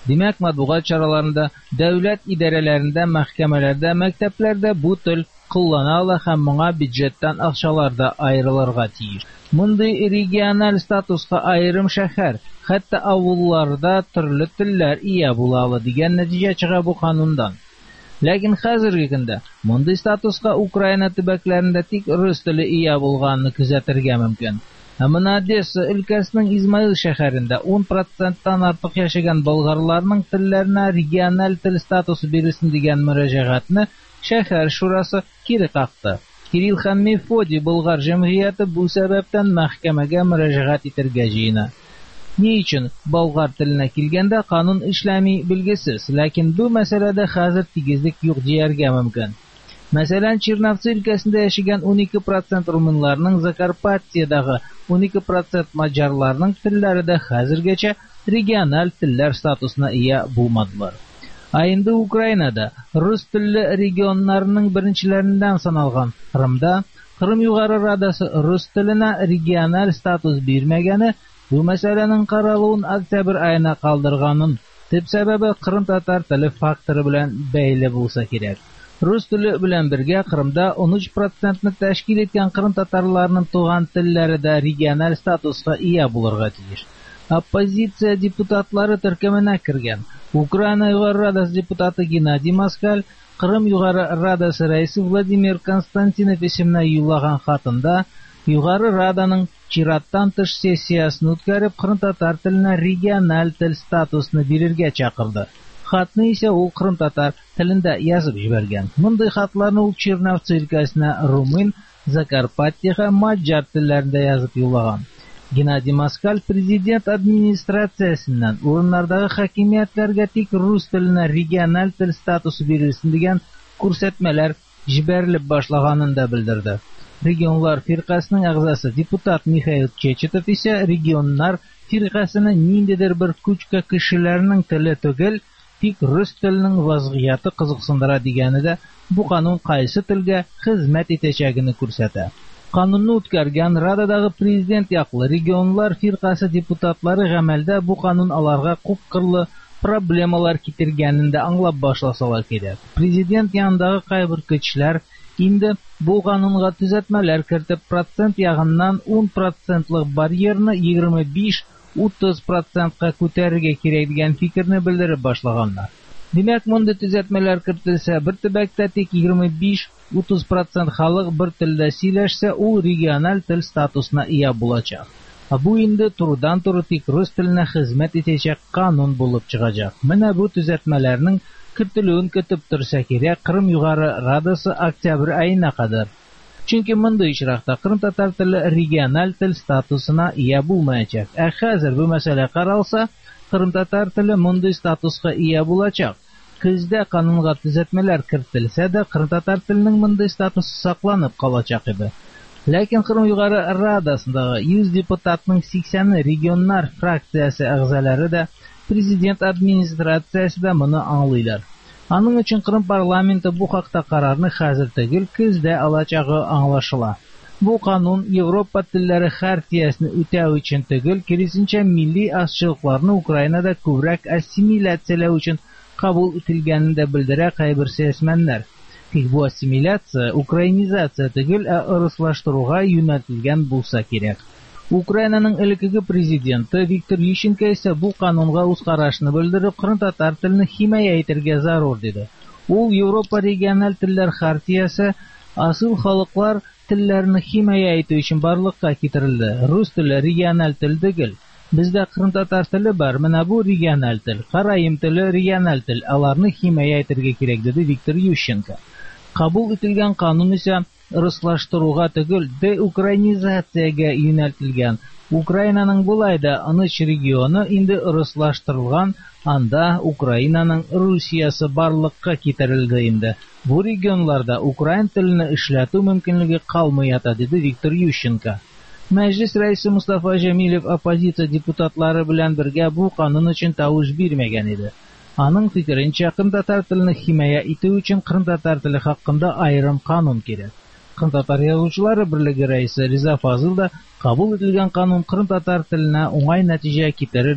Димәк, матбугат чараларында, дәүләт идарәләрендә, мәхкәмәләрдә, мәктәпләрдә бу тел куллана ала һәм моңа бюджеттан акчалар да аерылырга тиеш. Мондый региональ статуска айрым шәһәр, хәтта авылларда төрле телләр ия була ала дигән нәтиҗә чыга бу канундан. Ләкин хәзерге көндә мондый статуска Украина төбәкләрендә тик рус теле ия булганны күзәтергә мөмкин. Ә менә Одесса өлкәсенең Измаил шәһәрендә ун проценттан артык яшәгән болгарларның телләренә региональ тел статусы бирелсен дигән мөрәҗәгатьне шәһәр шурасы кире какты. Кирилл һәм Мефодий болгар җәмгыяте бу сәбәптән мәхкәмәгә мөрәҗәгать итәргә җыена. Ни өчен болгар теленә килгәндә канун эшләми билгесез, ләкин бу мәсьәләдә хәзер тигезлек юк дияргә мөмкин. Мәсәлән, Черновцы өлкәсендә яшәгән ун ике процент румыннарның, Закарпатьедагы ун ике процент маҗарларның телләре дә хәзергәчә региональ телләр статусына ия булмадылар. Ә инде Украинада рус телле регионнарның беренчеләреннән саналган Кырымда Кырым Югары Радасы рус теленә региональ статус бирмәгәне бу мәсьәләнең каралуын октябрь аена калдырганын, төп сәбәбе Кырым татар теле факторы белән бәйле булса кирәк. Рус теле белән бергә Кырымда он өч процентны тәшкил иткән кырым татарларының туган телләре дә региональ статуска ия булырга тиеш. Оппозиция депутатлары төркеменә кергән Украина Югары Радасы депутаты Геннадий Москаль Кырым Югары Радасы рәисе Владимир Константинов исеменә юллаган хатында Югары Раданың чираттан тыш сессиясын үткәреп кырым татар теленә региональ тел статусын бирергә чакырды. Хатны исә ул кырым татар телендә язып җибәргән. Мондый хатларны ул Черновцы өлкәсенә румын, Закарпатье һәм маҗар телләрендә язып юллаган. Геннадий Москаль президент администрациясеннән урыннардагы хакимиятләргә тик рус теленә региональ тел статусы бирелсен дигән күрсәтмәләр җибәрелеп башлаганын да белдерде. Регионлар фиркасының әгъзасы депутат Михаил Чечетов исә регионнар фиркасының ниндидер бер күчкә кешеләрнең теле түгел, тик рус теленең вазгыяты кызыксындыра дигәне дә бу канун кайсы телгә хезмәт итәчәгене күрсәтә. Канунны үткәргән Рададагы президент яклы регионлар фиркасы депутатлары гамәлдә бу канун аларга күпкырлы проблемалар китергәнен дә аңлап башласалар кирәк. Президент янындагы кайбер көчләр инде бу канунга төзәтмәләр кертеп процент ягыннан он процентлык барьерны егерме биш утыз процентка күтәрергә кирәк дигән фикерне белдереп башлаганнар. Димәк, мондый төзәтмәләр кертелсә, бер төбәктә тик егерме биш утыз процент халык бер телдә сөйләшсә, ул региональ тел статусына ия булачак. Ә бу инде турыдан-туры тик рус теленә хезмәт итәчәк канун булып чыгачак. Менә бу төзәтмәләрнең кертелүен көтеп торса кирәк Кырым Югары Радасы октябрь аена кадәр. Чөнки мондый очракта кырым татар теле региональ тел статусына ия булмаячак. Ә хәзер бу мәсьәлә каралса, кырым татар теле мондый статуска ия булачак. Көздә канунга төзәтмәләр кертелсә дә, кырым татар теленең мондый статусы сакланып калачак иде. Ләкин Кырым Югары Радасындагы йөз депутатның сиксәне регионнар фракциясе әгъзалары да, президент администрациясе дә моны аңлыйлар. Аның өчен Кырым парламенты бу хакта карарны хәзер түгел, көздә алачагы аңлашыла. Бу канун Европа телләре хартиясен үтәү өчен түгел, киресенчә милли азчылыкларны Украинада күбрәк ассимиляцияләү өчен кабул ителгәнен дә белдерә кайбер сәясәтмәннәр. Тик бу ассимиляция, украинизация түгел, ә руслаштыруга юнәлтелгән булса кирәк. Украинаның элеккеге президенты Виктор Ющенко исә бу канунга үз карашын белдереп, кырым татар телене химая итәргә зарур диде. Ул Европа региональ телләр хартиясе асыл халыклар телләрне химая итү өчен барлыкка китерелде. Рус теле региональ тел түгел. Бездә кырым татар теле бар, менә бу региональ тел. Караим теле региональ тел. Аларны химая итәргә кирәк диде Виктор Ющенко. Кабул ителгән канун исә руслаштыруга түгел, деукраинизациягә юнәлтелгән. Украинаның булай да оныч регионы инде руслаштырылган, анда Украинаның Русиясы барлыкка китерелде инде. Бу регионларда украин телене эшләтү мөмкинлеге калмый ята, диде Виктор Ющенко. Мәҗлес рәисе Мустафа Җәмилев оппозиция депутатлары белән бергә бу канун өчен тавыш бирмәгән иде. Аның фикеренчә, кырым татар телене химая итү өчен кырым татар теле хакында аерым канун кирәк. Кырым татар язучылары берлеге рәисе Риза Фазыл да кабул ителгән канун кырым татар теленә уңай нәтиҗә китерер дип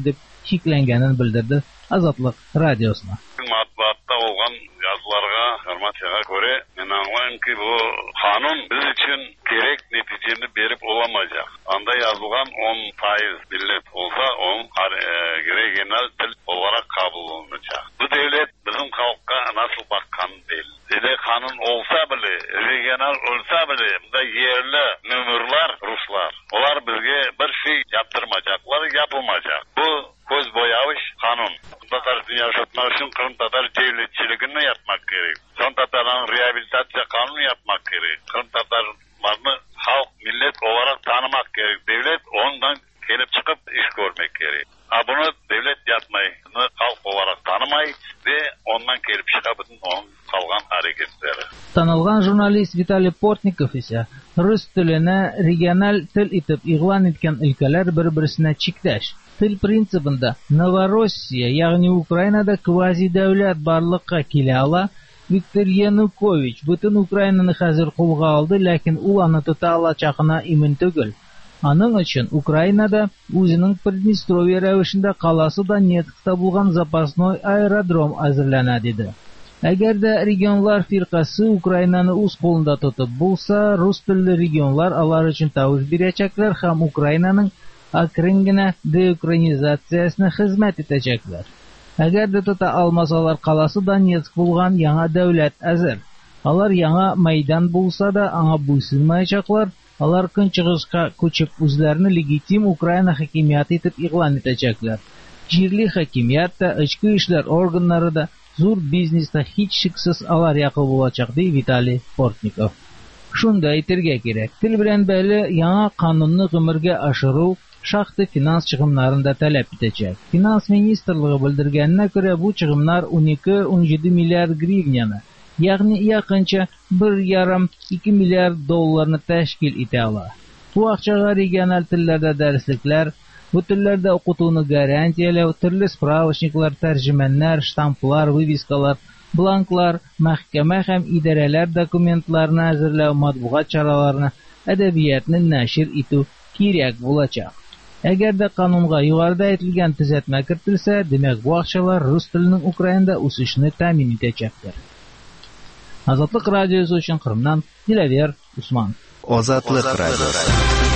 шикләнгәнен белдерде Азатлык радиосына. Матбуатта olgan yazılarga, informasiyaga göre, men anlayım ki bu kanun biz için gerek neticeni berip olamayacak. Anda yazılgan on faiz millet olsa, onun regional dil olarak kabul olunacak. Bu devlet bizim halkka nasıl bakkan değil. Dede kanun olsa bile, regional olsa bile, bunda yerli nömürler Ruslar. Olar bizge bir şey yaptırmayacaklar, yapılmayacak. Bu göz boyamış kanun. Tatar dünya yaşatmak için Kırım Tatar devletçiliğini yapmak gerek. Son Tatar'ın rehabilitasyon kanunu yapmak gerek. Kırım Tatarlarını halk, millet olarak tanımak gerek. Devlet ondan gelip çıkıp iş görmek gerek. Ha bunu devlet yapmayı, halk olarak tanımayı ve ondan gelip çıkıp onun kalgan hareketleri. Tanılgan jurnalist Vitaliy Portnikov ise rus tiline regional til itib ilan etken ülkeler bir-birisine çikdaş. Til prinsipinde Novorossiya, yani Ukraynada kvazi devlet barlıkka kile ala, Viktor Yanukovich bütün Ukrayna'nı hazır kulga aldı, lakin ul anı tuta alacağına emin tügül. Anın için Ukraynada özünün Pridnestrovye rəvişində qalası Donetsk'ta bulğan zapasnoy aerodrom hazırlana dedi. Eğer de regionlar firqası Ukrayna'nı uz kolunda tutup bulsa, Rus tilli regionlar alar için tavuş birecekler, hem Ukrayna'nın akringine deukranizatsiyasına hizmet edecekler. Eğer de tuta almasalar qalası Donetsk bulğan yana devlet hazır. Alar yana meydan bulsa da ana buysınmayacaklar. Alar kınçıgızga köçüp özlerini legitim Ukrayna hakimiyeti etip ilan edecekler. Jirli hakimiyet de, içki işler organları da, zor bizneste hiç şıksız alar yakı bulacak diye Vitaliy Portnikov. Şunda etirge gerek. Til bilen belli yana kanunlu gümürge aşırı şahtı finans çıkımlarında talep edecek. Finans Ministerliği bildirgenine göre bu çıkımlar on iki on yedi milyar grivnyanı, yani yakınca bir yarım iki milyar dolarını teşkil ete ala. Bu akçaga regional tillerde derslikler, bu tillerde okutunu garantiyelev, türlü spravışniklar, tercümenler, ştamplar, viviskalar, blanklar, mahkeme hem idareler dokumentlarını hazırlav, matbuat çaralarını, edebiyatını neşir etu kirek bulacak. Eğer de kanunga yukarıda etilgen düzeltme kirtilse, demek bu akçalar Rus tilinin Ukrayna'da usuşunu temin edecektir. Azatlık Radyosu için Kırım'dan Dilaver Usman. Azatlık Radyosu.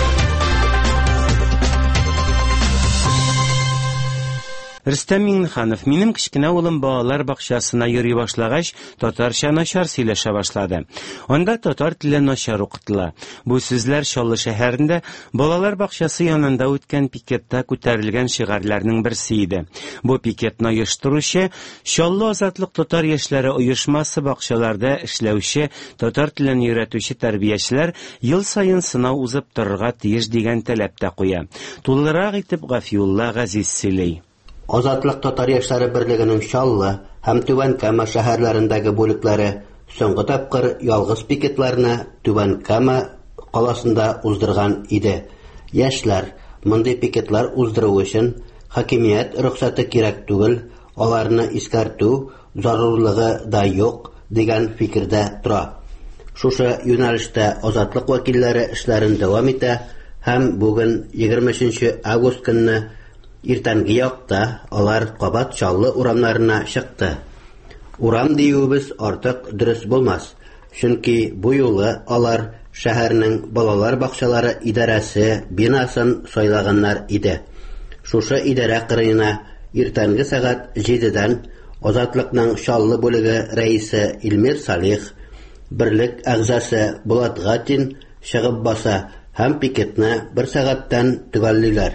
Рөстәм Миңнеханов, минем кечкенә улым балалар бакчасына йөри башлагач, татарча начар сөйләшә башлады. Анда татар теле начар укытыла. Бу сүзләр Чаллы шәһәрендә балалар бакчасы янында үткән пикетта күтәрелгән шигырьләрнең берсе иде. Бу пикетны оештыручы Чаллы Азатлык татар яшьләре оешмасы бакчаларда эшләүче татар телен өйрәтүче тәрбиячеләр ел сайын сынау узып торырга тиеш дигән таләп тә куя. Тулырак итеп Гафиулла Газиз сөйли. Азатлык татар яшьләре берлегенең Чаллы һәм Түбән Кама шәһәрләрендәге бүлекләре соңгы тапкыр ялгыз пикетларны Түбән Кама каласында уздырган иде. Яшьләр мондый пикетлар уздыру өчен хакимият рөхсәте кирәк түгел, аларны искәртү зарурлыгы да юк дигән фикердә тора. Шушы юнәлештә Азатлык вәкилләре эшләрен дәвам итә һәм бүген егерменче август көнне иртәнге якта алар Кабат Чаллы урамнарына чыкты. Урам диюбез артык дөрес булмас, чөнки бу юлы алар шәһәрнең балалар бакчалары идарәсе бинасын сайлаганнар иде. Шушы идарә кырыена иртәнге сәгать җидедән Азатлыкның Чаллы бүлеге рәисе Илмир Салих, берлек әгъзасы Булат Гатин чыгып баса һәм пикетны бер сәгатьтән төгәллиләр.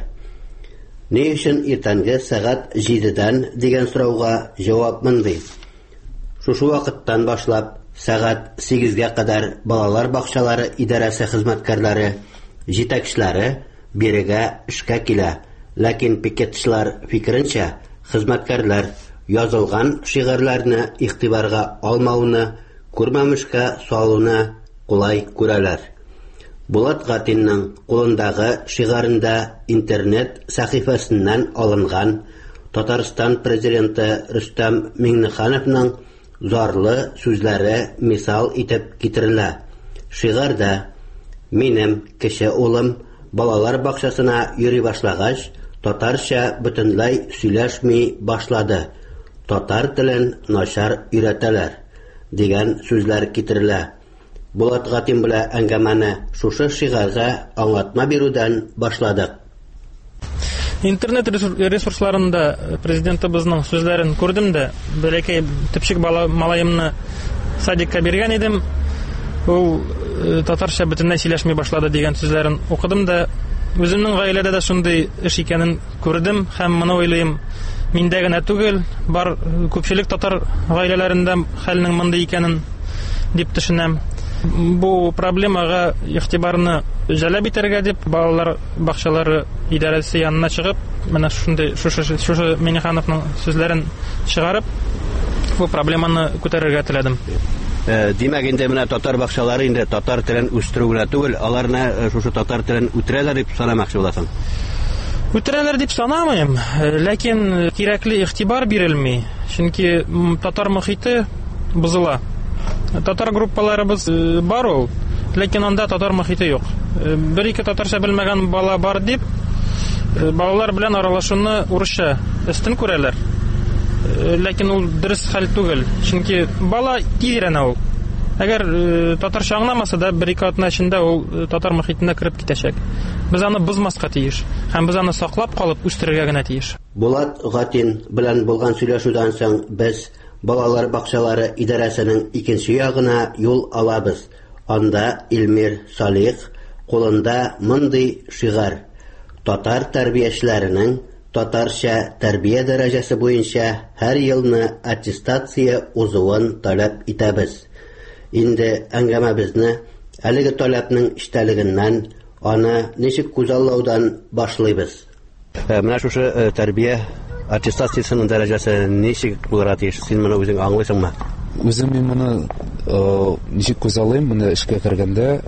Ни өчен иртәнге сәгать җидедән дигән сорауга җавап мондый. Шушы вакыттан башлап сәгать сигезгә кадәр балалар бакчалары идарәсе хезмәткәрләре, җитәкчеләре бирегә эшкә килә. Ләкин пикетчылар фикеренчә, хезмәткәрләр язылган шигырьләрне игътибарга алмауны, күрмәмешкә салуны кулай күрәләр. Булат Гатинның кулындагы шигырында интернет сәхифәсеннән алынган Татарстан президенты Рөстәм Миңнехановның зарлы сүзләре мисал итеп китерелә. Шигырьдә: "Минем кече улым балалар бакчасына йөри башлагач, татарча бөтенләй сөйләшми башлады. Татар телен начар өйрәтәләр дигән сүзләр китерелә. Булат Гатин белән әңгәмәне шушы шигарга аңлатма бирүдән башладык. Интернет ресурсларында президентыбызның сүзләрен күрдем дә, бәләкәй төпчек малаемны садикка биргән идем. Ул татарча бөтенләй сөйләшми башлады дигән сүзләрен укыдым да, үземнең гаиләдә дә шундый эш икәнен күрдем һәм моны уйлыйм. Миндә генә түгел, бар күпчелек татар гаиләләрендә хәлнең мондый икәнен дип төшенәм. Бу проблемага игътибарны җәлеп итәргә дип, балалар бакчалары идарәсе янына чыгып, менә шундый шушы шушы Миңнехановның сүзләрен чыгарып, бу проблеманы күтәрергә теләдем. Димәк, инде менә татар бакчалары инде татар телен үстерү генә түгел, аларны шушы татар телен үтерәләр дип санамакчы буласың. Үтерәләр дип санамыйм, ләкин кирәкле игътибар бирелми, чөнки татар мөхите бузыла. Татар группаларыбыз бар ул, ләкин анда татар мөхите юк. Бер-ике татарча белмәгән бала бар дип, балалар белән аралашуны урысча өстен күрәләр. Ләкин ул дөрес хәл түгел, чөнки бала тирәнә ул. Әгәр татарча аңламаса да, бер-ике атна эчендә ул татар мөхитенә кереп китәчәк. Без аны бозмаска тиеш, һәм без аны саклап калып үстерергә генә тиеш. Булат Гатин белән булган сөйләшүдән соң без балалар бакчалары идарәсенең икенче ягына юл алабыз. Анда Илмир Салих кулында мондый шигар: татар тәрбиячеләренең татарча тәрбия дәрәҗәсе буенча һәр елны аттестация узуын таләп итәбез. Инде әңгәмәбезне әлеге таләпнең иштәлегеннән, аны ничек күзаллаудан башлыйбыз. Менә шушы тәрбия аттестациясының дәрәҗәсе ничек булырга тиеш? Син моны үзең аңлыйсыңмы? Үзем мин моны ничек күзаллыйм? Моны эшкә кергәндә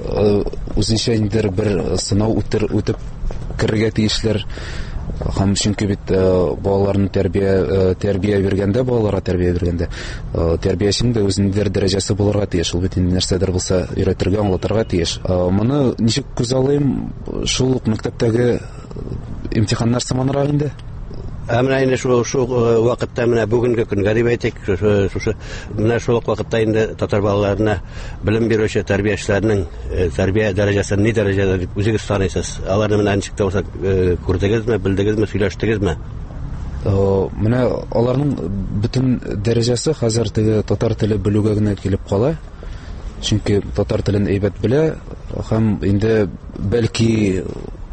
үзенчә инде бер сынау үтеп керергә тиешләр. Һәм чөнки бит балаларны тәрбия тәрбия биргәндә, балаларга тәрбия биргәндә, тәрбияченең дә үзенең дәрәҗәсе булырга тиеш. Ул бит нәрсәдер булса өйрәтергә, аңлатырга тиеш. Моны ничек күзаллыйм? Шул ук мәктәптәге имтиханнар сыманрак инде. Менә инде шул шул вакытта, менә бүгенге көнгә дип әйтик, шушы менә шул вакытта инде татар балаларына белем бирүче тәрбиячеләрнең тәрбия дәрәҗәсе ни дәрәҗәдә дип үзегез саныйсыз? Аларны менә ничек тә булса күрдегезме, белдегезме, сөйләштегезме? Менә аларның бөтен дәрәҗәсе хәзер теге татар теле белүгә генә килеп кала. Чөнки татар телен әйбәт белә һәм инде бәлки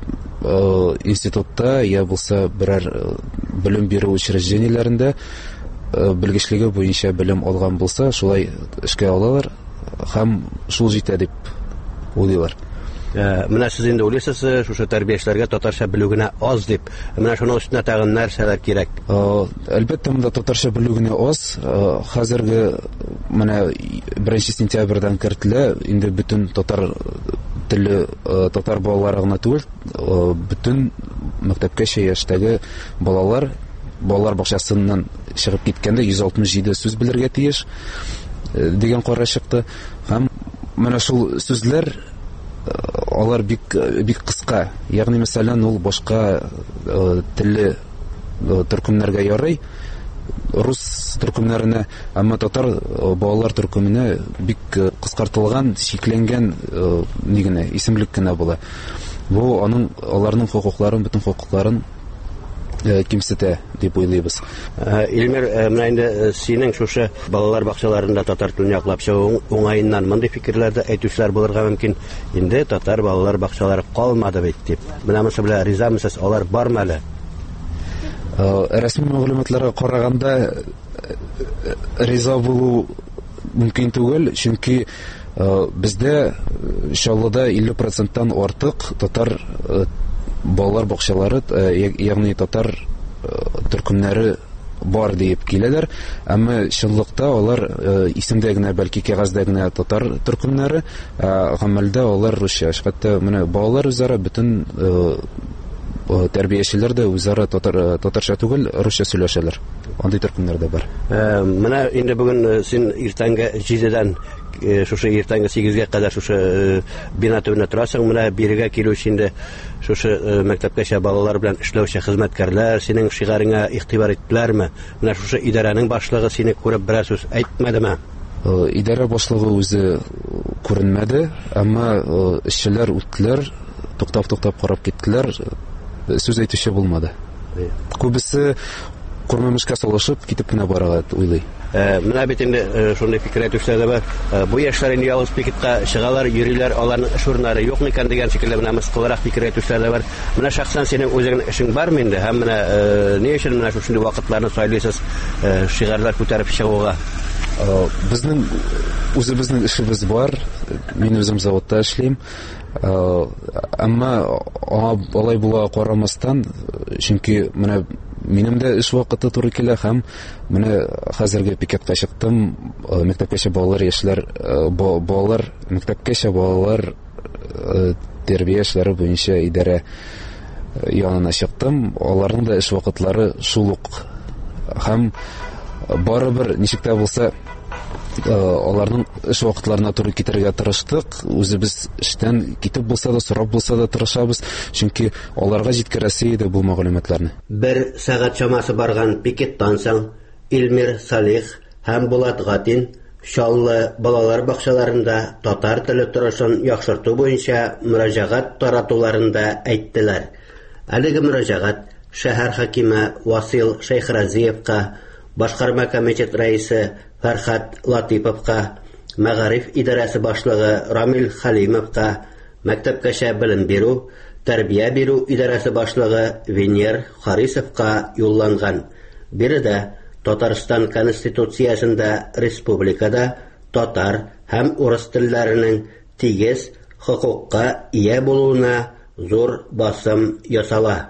институтта я булса берәр белем бирү учреждениеләрендә белгечлеге буенча белем алган булса, шулай эшкә алалар һәм шул җитә дип уйлыйлар. Менә сез инде уйлыйсыз, шушы тәрбиячеләргә татарча белү генә аз дип. Менә шуның өстенә тагын нәрсәләр кирәк? Әлбәттә, монда татарча белү генә аз. Хәзерге менә беренче сентябрьдән кертелә, инде бөтен татар теле татар балалары гына түгел, бөтен мәктәпкәчә яшьтәге балалар балалар бакчасыннан чыгып киткәндә йөз алтмыш җиде сүз белергә тиеш дигән карар чыкты. Һәм менә шул сүзләр алар бик бик кыска. Ягъни мәсәлән, ул башка телле төркемнәргә ярый, рус төркемнәренә, әмма татар балалар төркеменә бик кыскартылган, чикләнгән нигенә исемлек кенә була. Бу аның аларның хокукларын, бөтен хокукларын кимсетә дип уйлыйбыз. Илмир, менә инде синең шушы балалар бакчаларында татар телен яклап чыгу уңаеннан мондый фикерләрдә әйтүчләр булырга мөмкин. Инде татар балалар бакчалары калмады бит дип. Менә моны белән ризамысыз, алар бармы әле? Рәсми мәгълүматларга караганда риза булу мөмкин түгел, чөнки бездә Чаллыда илле проценттан артык татар балалар бакчалары, ягъни татар төркемнәре бар дип киләләр. Әмма чынлыкта алар исемдә генә, бәлки кәгазьдә генә татар төркемнәре, гамәлдә алар русча. Хәтта менә балалар үзара бөтен тәрбиячеләр дә үзара татар татарча түгел, русча сөйләшәләр. Андый төркемнәр дә бар. Менә инде бүген син иртәнге җидедән шушы иртәнге сигезгә кадәр шушы бина төбенә торасың, менә бирегә килү өчен дә шушы мәктәпкәчә балалар белән эшләүче хезмәткәрләр синең шигарыңа игътибар иттеләрме? Менә шушы идарәнең башлыгы сине күреп берәр сүз әйтмәдеме? Идарә башлыгы үзе күренмәде, әмма эшчеләр үттеләр, туктап-туктап карап киттеләр, сүз әйтүче булмады. Күбесе күрмәмешкә салышып китеп кенә барырга уйлый. Менә бит инде шундый фикер әйтүчеләр дә бар. Бу яшьләр инде ялгыз пикетка чыгалар, йөриләр, аларның эш урыннары юк микән дигән шикелле менә мыскылрак фикер әйтүчеләр дә бар. Менә шәхсән синең үзеңнең эшең бармы инде? Һәм менә ни өчен менә шундый вакытларны сайлыйсыз шигарлар күтәреп чыгуга? Безнең үзебезнең эшебез бар. Мин үзем заводта эшлим. Әмма алай була карамастан, чөнки менә минем дә эш вакыты туры килә һәм менә хәзерге пикетка чыктым. Мәктәпкәчә балалар, яшьләр, балалар, мәктәпкәчә балалар тәрбия эшләре буенча идарә янына чыктым. Аларның да эш вакытлары шул ук. Һәм барыбер ничек тә булса аларның эш вакытларына туры китәргә тырыштык. Үзебез эштән китеп булса да, сорап булса да тырышабыз, чөнки аларга җиткерәсе иде бу мәгълүматларны. Бер сәгать чамасы барган пикеттан соң Илмир Салих һәм Булат Гатин Шаллы балалар бакчаларында татар теле торышын яхшырту буенча мөрәҗәгать таратуларында әйттеләр. Әлеге мөрәҗәгать шәһәр хакимы Васил Шейхразиевка, башкарма комитет рәисе Фәрхәт Латиповка, мәгариф идарәсе башлыгы Рамил Халимовка, мәктәпкәчә белем бирү, тәрбия бирү идарәсе башлыгы Венер Харисовка юлланган. Биредә Татарстан Конституциясендә республикада татар һәм урыс телләренең тигез хокукка ия булуына зур басым ясала.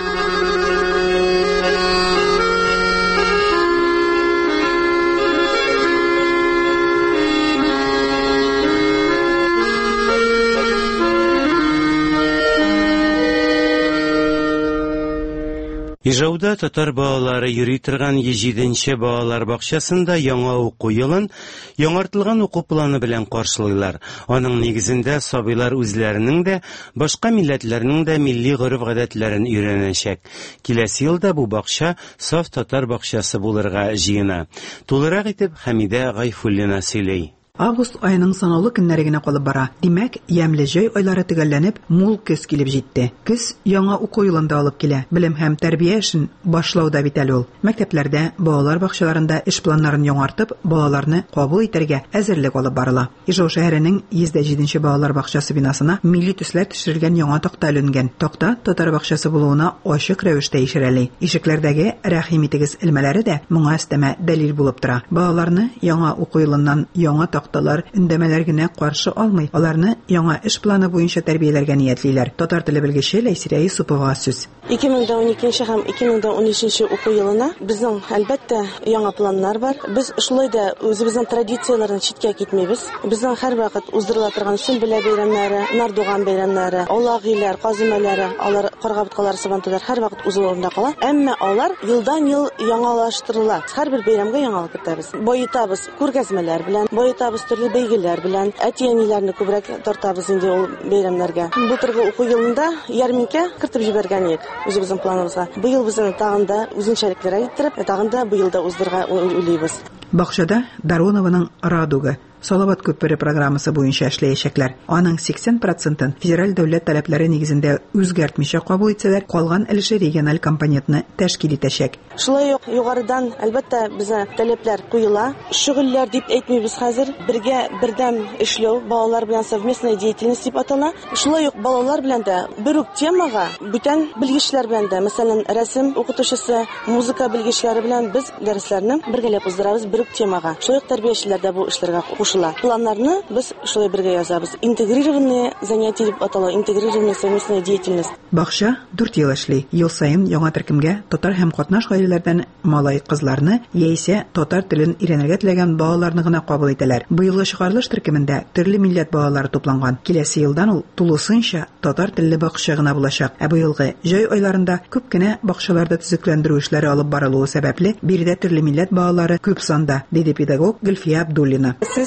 Ижауда татар балалары йөри торган җиденче балалар бакчасында яңа уку елын яңартылган уку планы белән каршылыйлар. Аның нигезендә сабыйлар үзләренең дә, башка милләтләрнең дә милли гореф-гадәтләрен өйрәнәчәк. Киләсе елда бу бакча саф татар бакчасы булырга җыена. Тулырак итеп Хәмидә Гайфуллина сөйли. Август айының санаулы көннәре генә калып бара. Димәк, ямьле җәй айлары төгәлләнеп, мул көз килеп җитте. Көз яңа уку елында алып килә. Белем һәм тәрбия эшен башлауда бит әле ул. Мәктәпләрдә, балалар бакчаларында эш планнарын яңартып, балаларны кабул итәргә әзерлек алып барыла. Ижау шәһәренең йөз дә җиденче балалар бакчасы бинасына милли төсләр төшерелгән яңа такта эленгән. Такта татар бакчасы булуына ачык рәвештә ишарәли. Ишекләрдәге рәхим итегез элмәләре дә моңа өстәмә дәлил булып тора. Балаларны яңа уку елыннан яңа Такталар индәмәләр генә каршы алмый, аларны яңа эш планы буенча тәрбияләргә ниятлиләр. Татар теле белгече Ләйсирә Юсупова сүз. ике мең дә уникенче һәм ике мең дә унөченче уку елына безнең әлбәттә яңа планнар бар. Без шулай да үзебезнең традицияләрен читкә китмибез. Безнең һәр вакыт уздырыла торган Сөмбелә бәйрәмнәре, Нардуган бәйрәмнәре, Аулагыйлар, Казымәләре, алар Каргабыткалар, Сабантуйлар һәр вакыт үз урынында кала. Әмма алар елдан ел яңалаштырыла. Һәр бер бәйрәмгә яңалык кертәбез. Баетабыз күргәзмәләр белән, баетабыз төрле бәйгеләр белән, әти-әниләрне күбрәк тартабыз инде ул бәйрәмнәргә. Былтыргы уку елында ярминкә кертеп җибәргән идек үзебезнең планыбызга. Быел безнең тагын да үзенчәлекләр иттереп, тагын да быел да уздырга уйлыйбыз. Бакчада Даронованың Радуга Салават күпере программасы буенча эшләячәкләр. Аның сиксән процентын федераль дәүләт таләпләре нигезендә үзгәртмичә кабул итсәләр, калган өлеше региональ компонентны тәшкил итәчәк. Шулай ук югарыдан әлбәттә безгә таләпләр куела. Шөгыльләр дип әйтмибез хәзер. Бергә бердәм эшләү, балалар белән совместная деятельность дип атала. Шулай ук балалар белән дә бер үк темага бүтән белгечләр белән дә, мәсәлән, рәсем укытучысы, музыка белгечләре белән біз дәресләрне бергәләп уздырабыз бер үк темага. Шулай ук тәрбиячеләр дә бу эшләргә кушыла. Планнарны без шулай бергә язабыз. Интегрированные занятия дип атала, интегрированная совместная деятельность. Бакча дүрт ел эшли. Ел саен яңа төркемгә татар һәм катнаш гаиләләрдән малай кызларны яисә татар телен өйрәнергә теләгән балаларны гына кабул итәләр. Быелгы чыгарылыш төркемендә төрле милләт балалары тупланган. Киләсе елдан ул тулысынча татар телле бакча гына булачак. Ә быелгы җәй айларында күп кенә бакчаларда төзекләндерү эшләре алып барылуы сәбәпле биредә төрле милләт балалары күп санда, диде педагог Гөлфия Абдуллина. Сез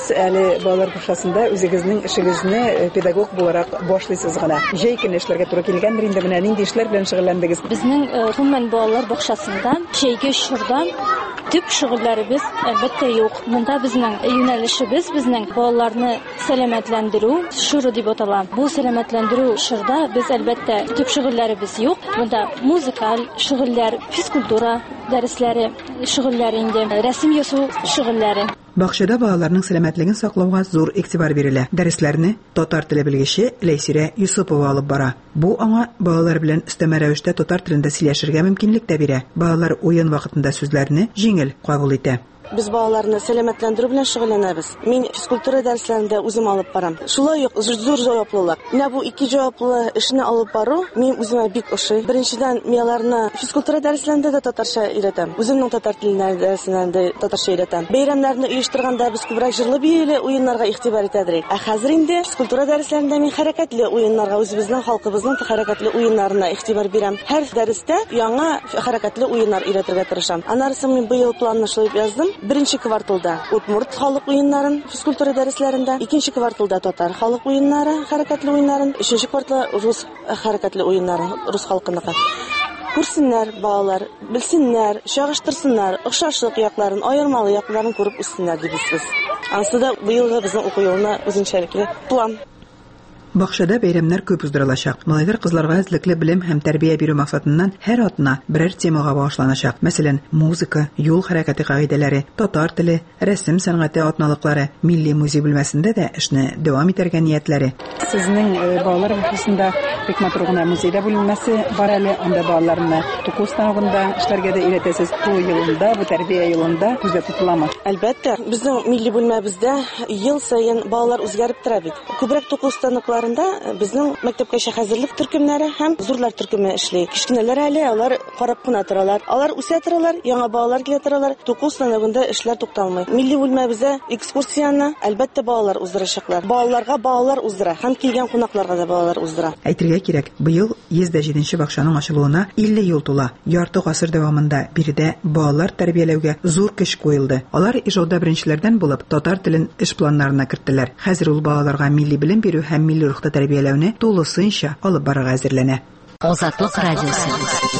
Сез әле балалар бакчасында үзегезнең эшегезне педагог буларак башлыйсыз гына. Җәй көне эшләргә туры килгәндер инде, менә нинди эшләр белән шөгыльләндегез? Безнең гомумән балалар бакчасында җәйге чордан төп шөгыльләребез әлбәттә юк. Монда безнең юнәлешебез безнең балаларны сәламәтләндерү чоры дип атала. Бу сәламәтләндерү чорда без әлбәттә төп шөгыльләребез юк. Монда музыкаль шөгыльләр, физкультура дәресләре шөгыльләре инде, рәсем ясау шөгыльләре. Бакчада балаларның сәламәтлеген саклауга зур игътибар бирелә. Дәресләрне татар теле белгече Ләйсирә Юсупова алып бара. Бу аңа балалар белән өстәмә рәвештә татар телендә сөйләшергә мөмкинлек тә бирә. Балалар уен вакытында сүзләрне җиңел кабул итә. Biz балаларны сәламәтләндерү белән шөгыльләнәбез. Мин физкультура дәресләрендә үзем алып барам. Шулай ук зур җаваплылар. Менә бу ике җаваплы эшне алып бару мин үземә бик ошый. Беренчедән, мияларны физкультура дәресләрендә дә татарча өйрәтәм. Үземнең татар теленә дәресләрендә дә татарча өйрәтәм. Бәйрәмнәрне оештырганда без күбрәк җырлы бияле уеннарга игътибар итәдек. Ә хәзер инде физкультура дәресләрендә мин хәрәкәтле уеннарга, үзебезнең халкыбызның хәрәкәтле уеннарына игътибар бирәм. Һәр дәрестә яңа хәрәкәтле уеннар өйрәтергә тырышам. Аннары мин быел планны шулай яздым. Беренче кварталда удмурт халык уеннарын физкультура дәресләрендә, икенче кварталда татар халык уеннары, хәрәкәтле уеннарын, өченче кварталда рус хәрәкәтле уеннарын, рус халкыныкы. Күрсеннәр балалар, белсеннәр, чагыштырсыннар, охшашлык якларын, аермалы якларын күреп үссеннәр дибез без. Ансы да быелгы безнең уку елына үзенчәлекле план. Бакчада бәйрәмнәр күп уздырылачак. Малайлар кызларга эзлекле белем һәм тәрбия бирү максатыннан һәр атна берәр темага багышланачак. Мәсәлән, музыка, юл хәрәкәте кагыйдәләре, татар теле, рәсем сәнгате атналыклары, милли музей бүлмәсендә дә эшне дәвам итәргә ниятләре. Сезнең балалар бакчасында бик матур гына музейда бүлмәсе бар әле, анда балаларны туку станогында эшләргә дә өйрәтәсез. Бу елында, бу тәрбия елында күздә тотыламы? Әлбәттә, безнең милли бүлмәбездә ел саен балалар үзгәреп тора бит. Күбрәк туку станоклары безнең мәктәпкәчә хәзерлек төркемнәре һәм зурлар төркеме эшли. Кичкенәләр әле алар карап кына торалар. Алар үсә торалар, яңа балалар килә торалар. Туку станогында эшләр тукталмый. Милли бүлмәбездә экскурсияны әлбәттә балалар уздырачаклар. Балаларга балалар уздыра һәм килгән кунакларга да балалар уздыра. Әйтергә кирәк, быел йөз дә җиденче бакчаның ачылуына илле ел тула. Ярты гасыр дәвамында биредә балалар тәрбияләүгә зур көч куелды. Алар ижауда беренчеләрдән булып татар телен эш планнарына керттеләр. Хәзер ул балаларга милли белем бирү һәм милли рухта тәрбияләүне тулысынча алып барырга әзерләнә. Азатлык радиосы.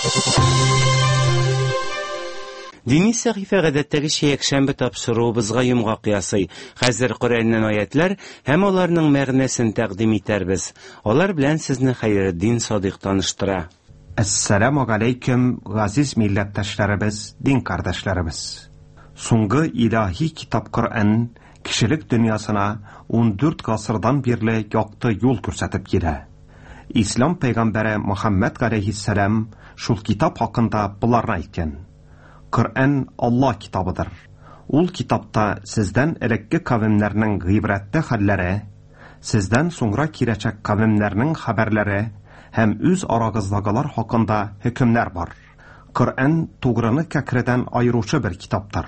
Дини сәхифә гадәттәгечә якшәмбе тапшыруыбызга йомгак ясый. Хәзер Коръәннән аятьләр һәм аларның мәгънәсен тәкъдим итәрбез. Алар белән сезне Хәйретдин Садыйк таныштыра. Ассаламу алейкум, газиз милләттәшләребез, дин кардәшләребез. Соңгы илаһи китап Коръән кешелек дөньясына он дүрт гасырдан бирле якты юл күрсәтеп килә. Ислам пәйгамбәре Мөхәммәд алейһиссалам шул китап хакында буларны әйткән. Коръән Алла китабыдыр. Ул китапта сездән элекке кавемнәрнең гыйбрәтле хәлләре, сездән соңра киләчәк кавемнәрнең хәбәрләре һәм үз арагыздагылар хакында хөкемнәр бар. Коръән тугрыны кәкредән айыручы бер китаптыр.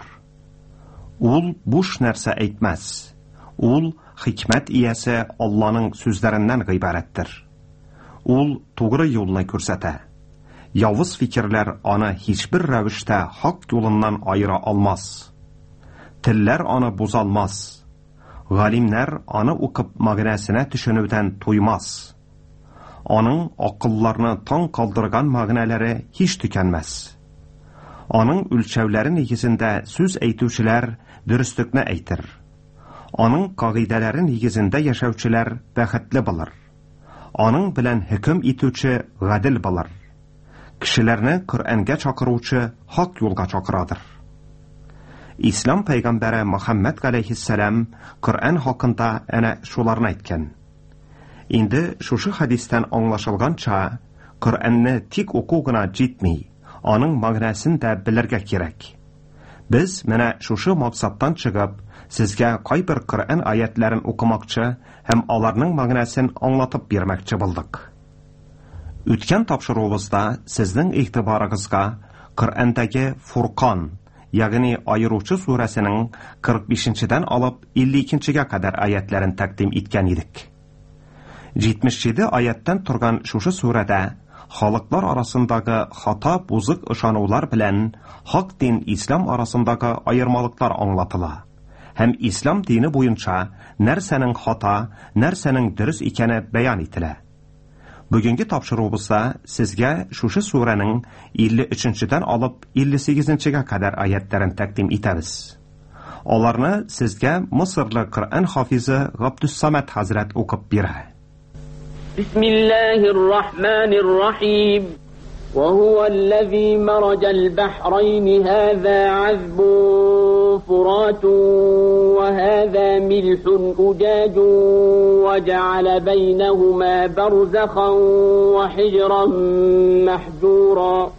Ул буш нәрсә әйтмәс. Ул хикмәт иясе Алланың сүзләреннән гыйбарәттер. Ул тугры юлны күрсәтә. Явыз фикерләр аны һичбер рәвештә хак юлыннан айыра алмас. Телләр аны бузалмас. Галимнәр аны укып мәгънәсенә төшенүдән туймас. Аның акылларны таң калдырган мәгънәләре һич төкәнмәс. Аның үлчәүләре нигезендә сүз әйтүчеләр дөреслекне әйтер. Аның кагыйдәләре нигезендә яшәүчеләр бәхетле булыр. Аның белән хөкем итүче гадел булыр. Кешеләрне Коръәнгә чакыручы хак юлга чакырадыр. Ислам пәйгамбәре Мөхәммәд алейһиссалам Коръән хакында әнә шуларны әйткән. Инде шушы хадистән аңлашылганча, Коръәнне тик уку гына җитми, аның мәгънәсен дә белергә кирәк. Без менә шушы максаттан чыгып, сезгә кайбер Коръән аятларын укымакчы һәм аларның мәгънәсен аңлатып бирмәкче булдык. Үткән тапшыруыбызда сезнең игътибарыгызга Коръәндәге Фуркан, ягъни айыручы сүрәсенең кырык бишенчедән алып илле икенчегә кадәр аятларын тәкъдим иткән идек. җитмеш җиде аяттан торган шушы сүрәдә халыклар арасындагы хата бузык ышанулар белән хак дин ислам арасындагы аермалыклар аңлатыла һәм ислам дине буенча нәрсәнең хата, нәрсәнең дөрес икәне бәян ителә. Бүгенге тапшыруыбызда сезгә шушы сүрәнең илле өченчедән алып илле сигезенчегә кадәр аятларын тәкъдим итәбез. Аларны сезгә Мисырлы Коръән хафизы Габдуссамад хәзрәт укып бирә. Бисмиллаһир-рахманир-рахим. وهو الذي مرج البحرين هذا عذب فرات وهذا ملح أجاج وجعل بينهما برزخا وحجرا محجورا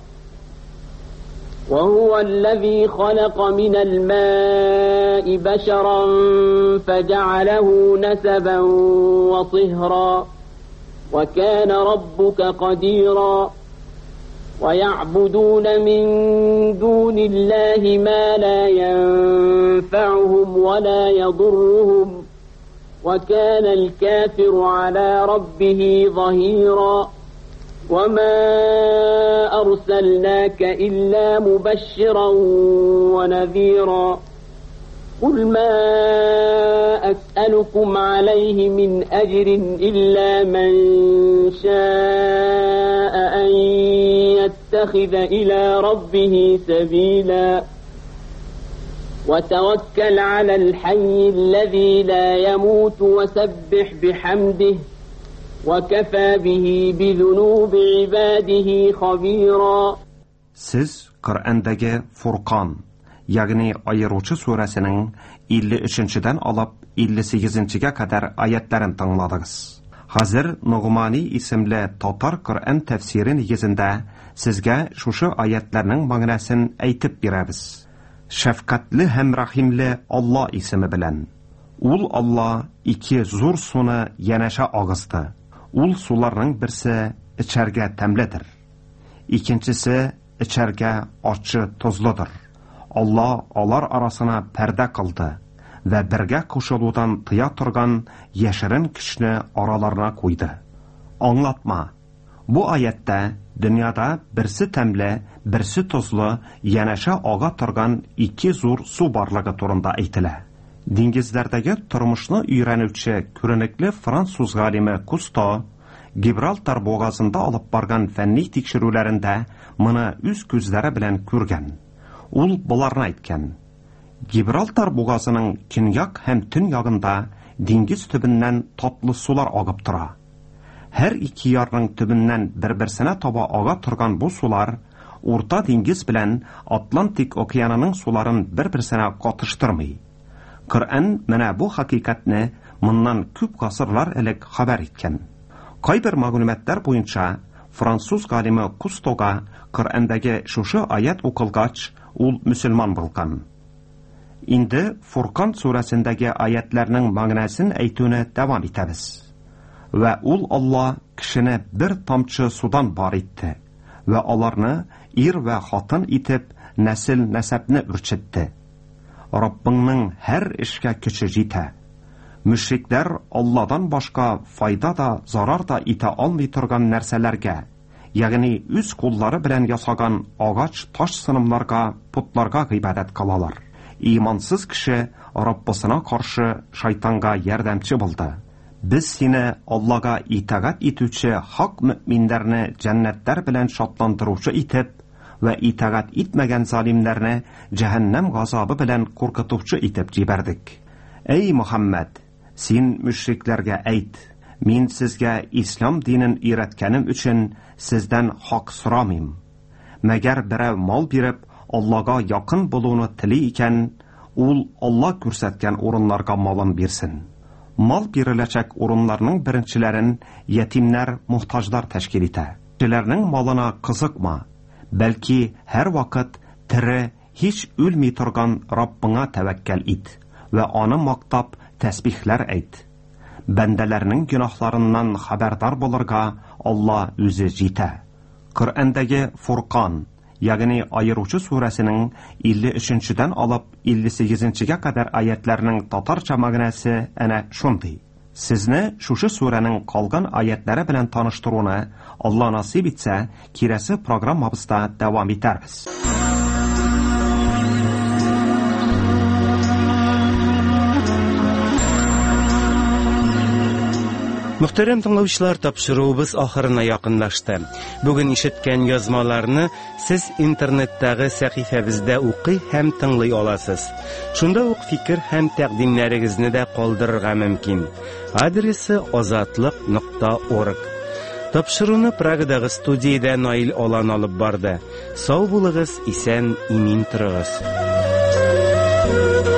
وهو الذي خلق من الماء بشرا فجعله نسبا وصهرا وكان ربك قديرا ويعبدون من دون الله ما لا ينفعهم ولا يضرهم وكان الكافر على ربه ظهيرا وما أرسلناك إلا مبشرا ونذيرا قل ما أسألكم عليه من أجر إلا من شاء أن يتخذ إلى ربه سبيلا وتوكل على الحي الذي لا يموت وسبح بحمده وكفى به بذنوب عباده خبيرا. Siz Qur'andagi Furqon, ya'ni ayıruvchi surasining илле өченчедән алып илле сигезенчегә кадәр аятларын тыңладыгыз. Хәзер Нугмани исемле татар Qur'an тәфсире нигезендә сезгә шушы аятларның мәгънәсен әйтеп бирәбез. Шәфкатьле һәм рәхимле Алла исеме белән. Ул Алла ике зур суны янәшә агызды. Ул суларның берсе эчәргә тәмледер. Икенчесе эчәргә ачы тозлыдыр. Алла алар арасына пәрдә кылды вә бергә кушылудан тыя торган яшерен көчне араларына куйды. Аңлатма. Бу аятта дөньяда берсе тәмле, берсе тозлы, янәшә ага торган ике зур су барлыгы турында әйтелә. Диңгезләрдәге тормышны өйрәнүче күренекле француз галиме Кусто Гибралтар бугазында алып барган фәнни тикшерүләрендә моны үз күзләре белән күргән. Ул буларны әйткән. Гибралтар бугазының көньяк һәм төньягында диңгез төбеннән татлы сулар агып тора. Һәр ике ярның төбеннән бер-берсенә таба ага торган бу сулар Урта диңгез белән Атлантик океанының суларын бер-берсенә катыштырмый. Коръән менә бу хакыйкатьне моннан күп гасырлар элек хәбәр иткән. Кайбер мәгълүматлар буенча француз галиме Кустога Коръәндәге шушы аят укылгач ул мөселман булган. Инде Фуркан сурәсендәге аятларның мәгънәсен әйтүне дәвам итәбез. Вә ул Алла кешене бер тамчы судан бар итте вә аларны ир вә хатын итеп нәсел-нәсәпне үрчетте. Раббыңның һәр эшкә көче җитә. Мөшрикләр Алладан башка файда да, зарар да итә алмый торган нәрсәләргә, ягъни үз куллары белән ясаган агач, таш сынымларга, путларга гыйбадәт кылалар. Имансыз кеше Раббысына каршы шайтанга ярдәмче булды. Без сине Аллага итагать итүче хак мөэминнәрне җәннәтләр белән шатландыручы итеп вә итагать итмәгән залимнәрне җәһәннәм газабы белән куркытучы итеп җибәрдек. Эй Мөхәммәд, син мөшрикләргә әйт: мин сезгә ислам динен өйрәткәнем өчен сездән хак сорамыйм. Мәгәр берәү мал биреп Аллага якын булуны тели икән, ул Алла күрсәткән урыннарга малын бирсен. Мал биреләчәк урыннарның беренчеләрен ятимнәр, мохтаҗлар тәшкил итә. Кешеләрнең малына кызыкма, бәлки һәр вакыт тере, һич үлми торган Раббыңа тәвәккәл ит вә аны мактап тәсбихләр әйт. Бәндәләрнең гөнаһларыннан хәбәрдар булырга Алла үзе җитә. Коръәндәге Фуркан, ягъни айыручы сурәсенең илле өченчедән алып илле сигезенчегә кадәр аятларның татарча мәгънәсе әнә шундый. Сезне шушы сүрәнең калган аятлары белән таныштыруны Алла насип итсә, кирәсе программабызда дәвам итәрбез. Мөхтәрәм тыңлаучылар, тапшыруыбыз ахырына якынлашты. Бүген ишеткән язмаларны сез интернеттагы сәхифәбездә укый һәм тыңлый аласыз. Шунда ук фикер һәм тәкъдимнәрегезне дә калдырырга мөмкин. Адресы азатлык нокта орг. Тапшыруны Прагадагы студиядә Наил Алан алып барды. Сау булыгыз, исән, имин торыгыз.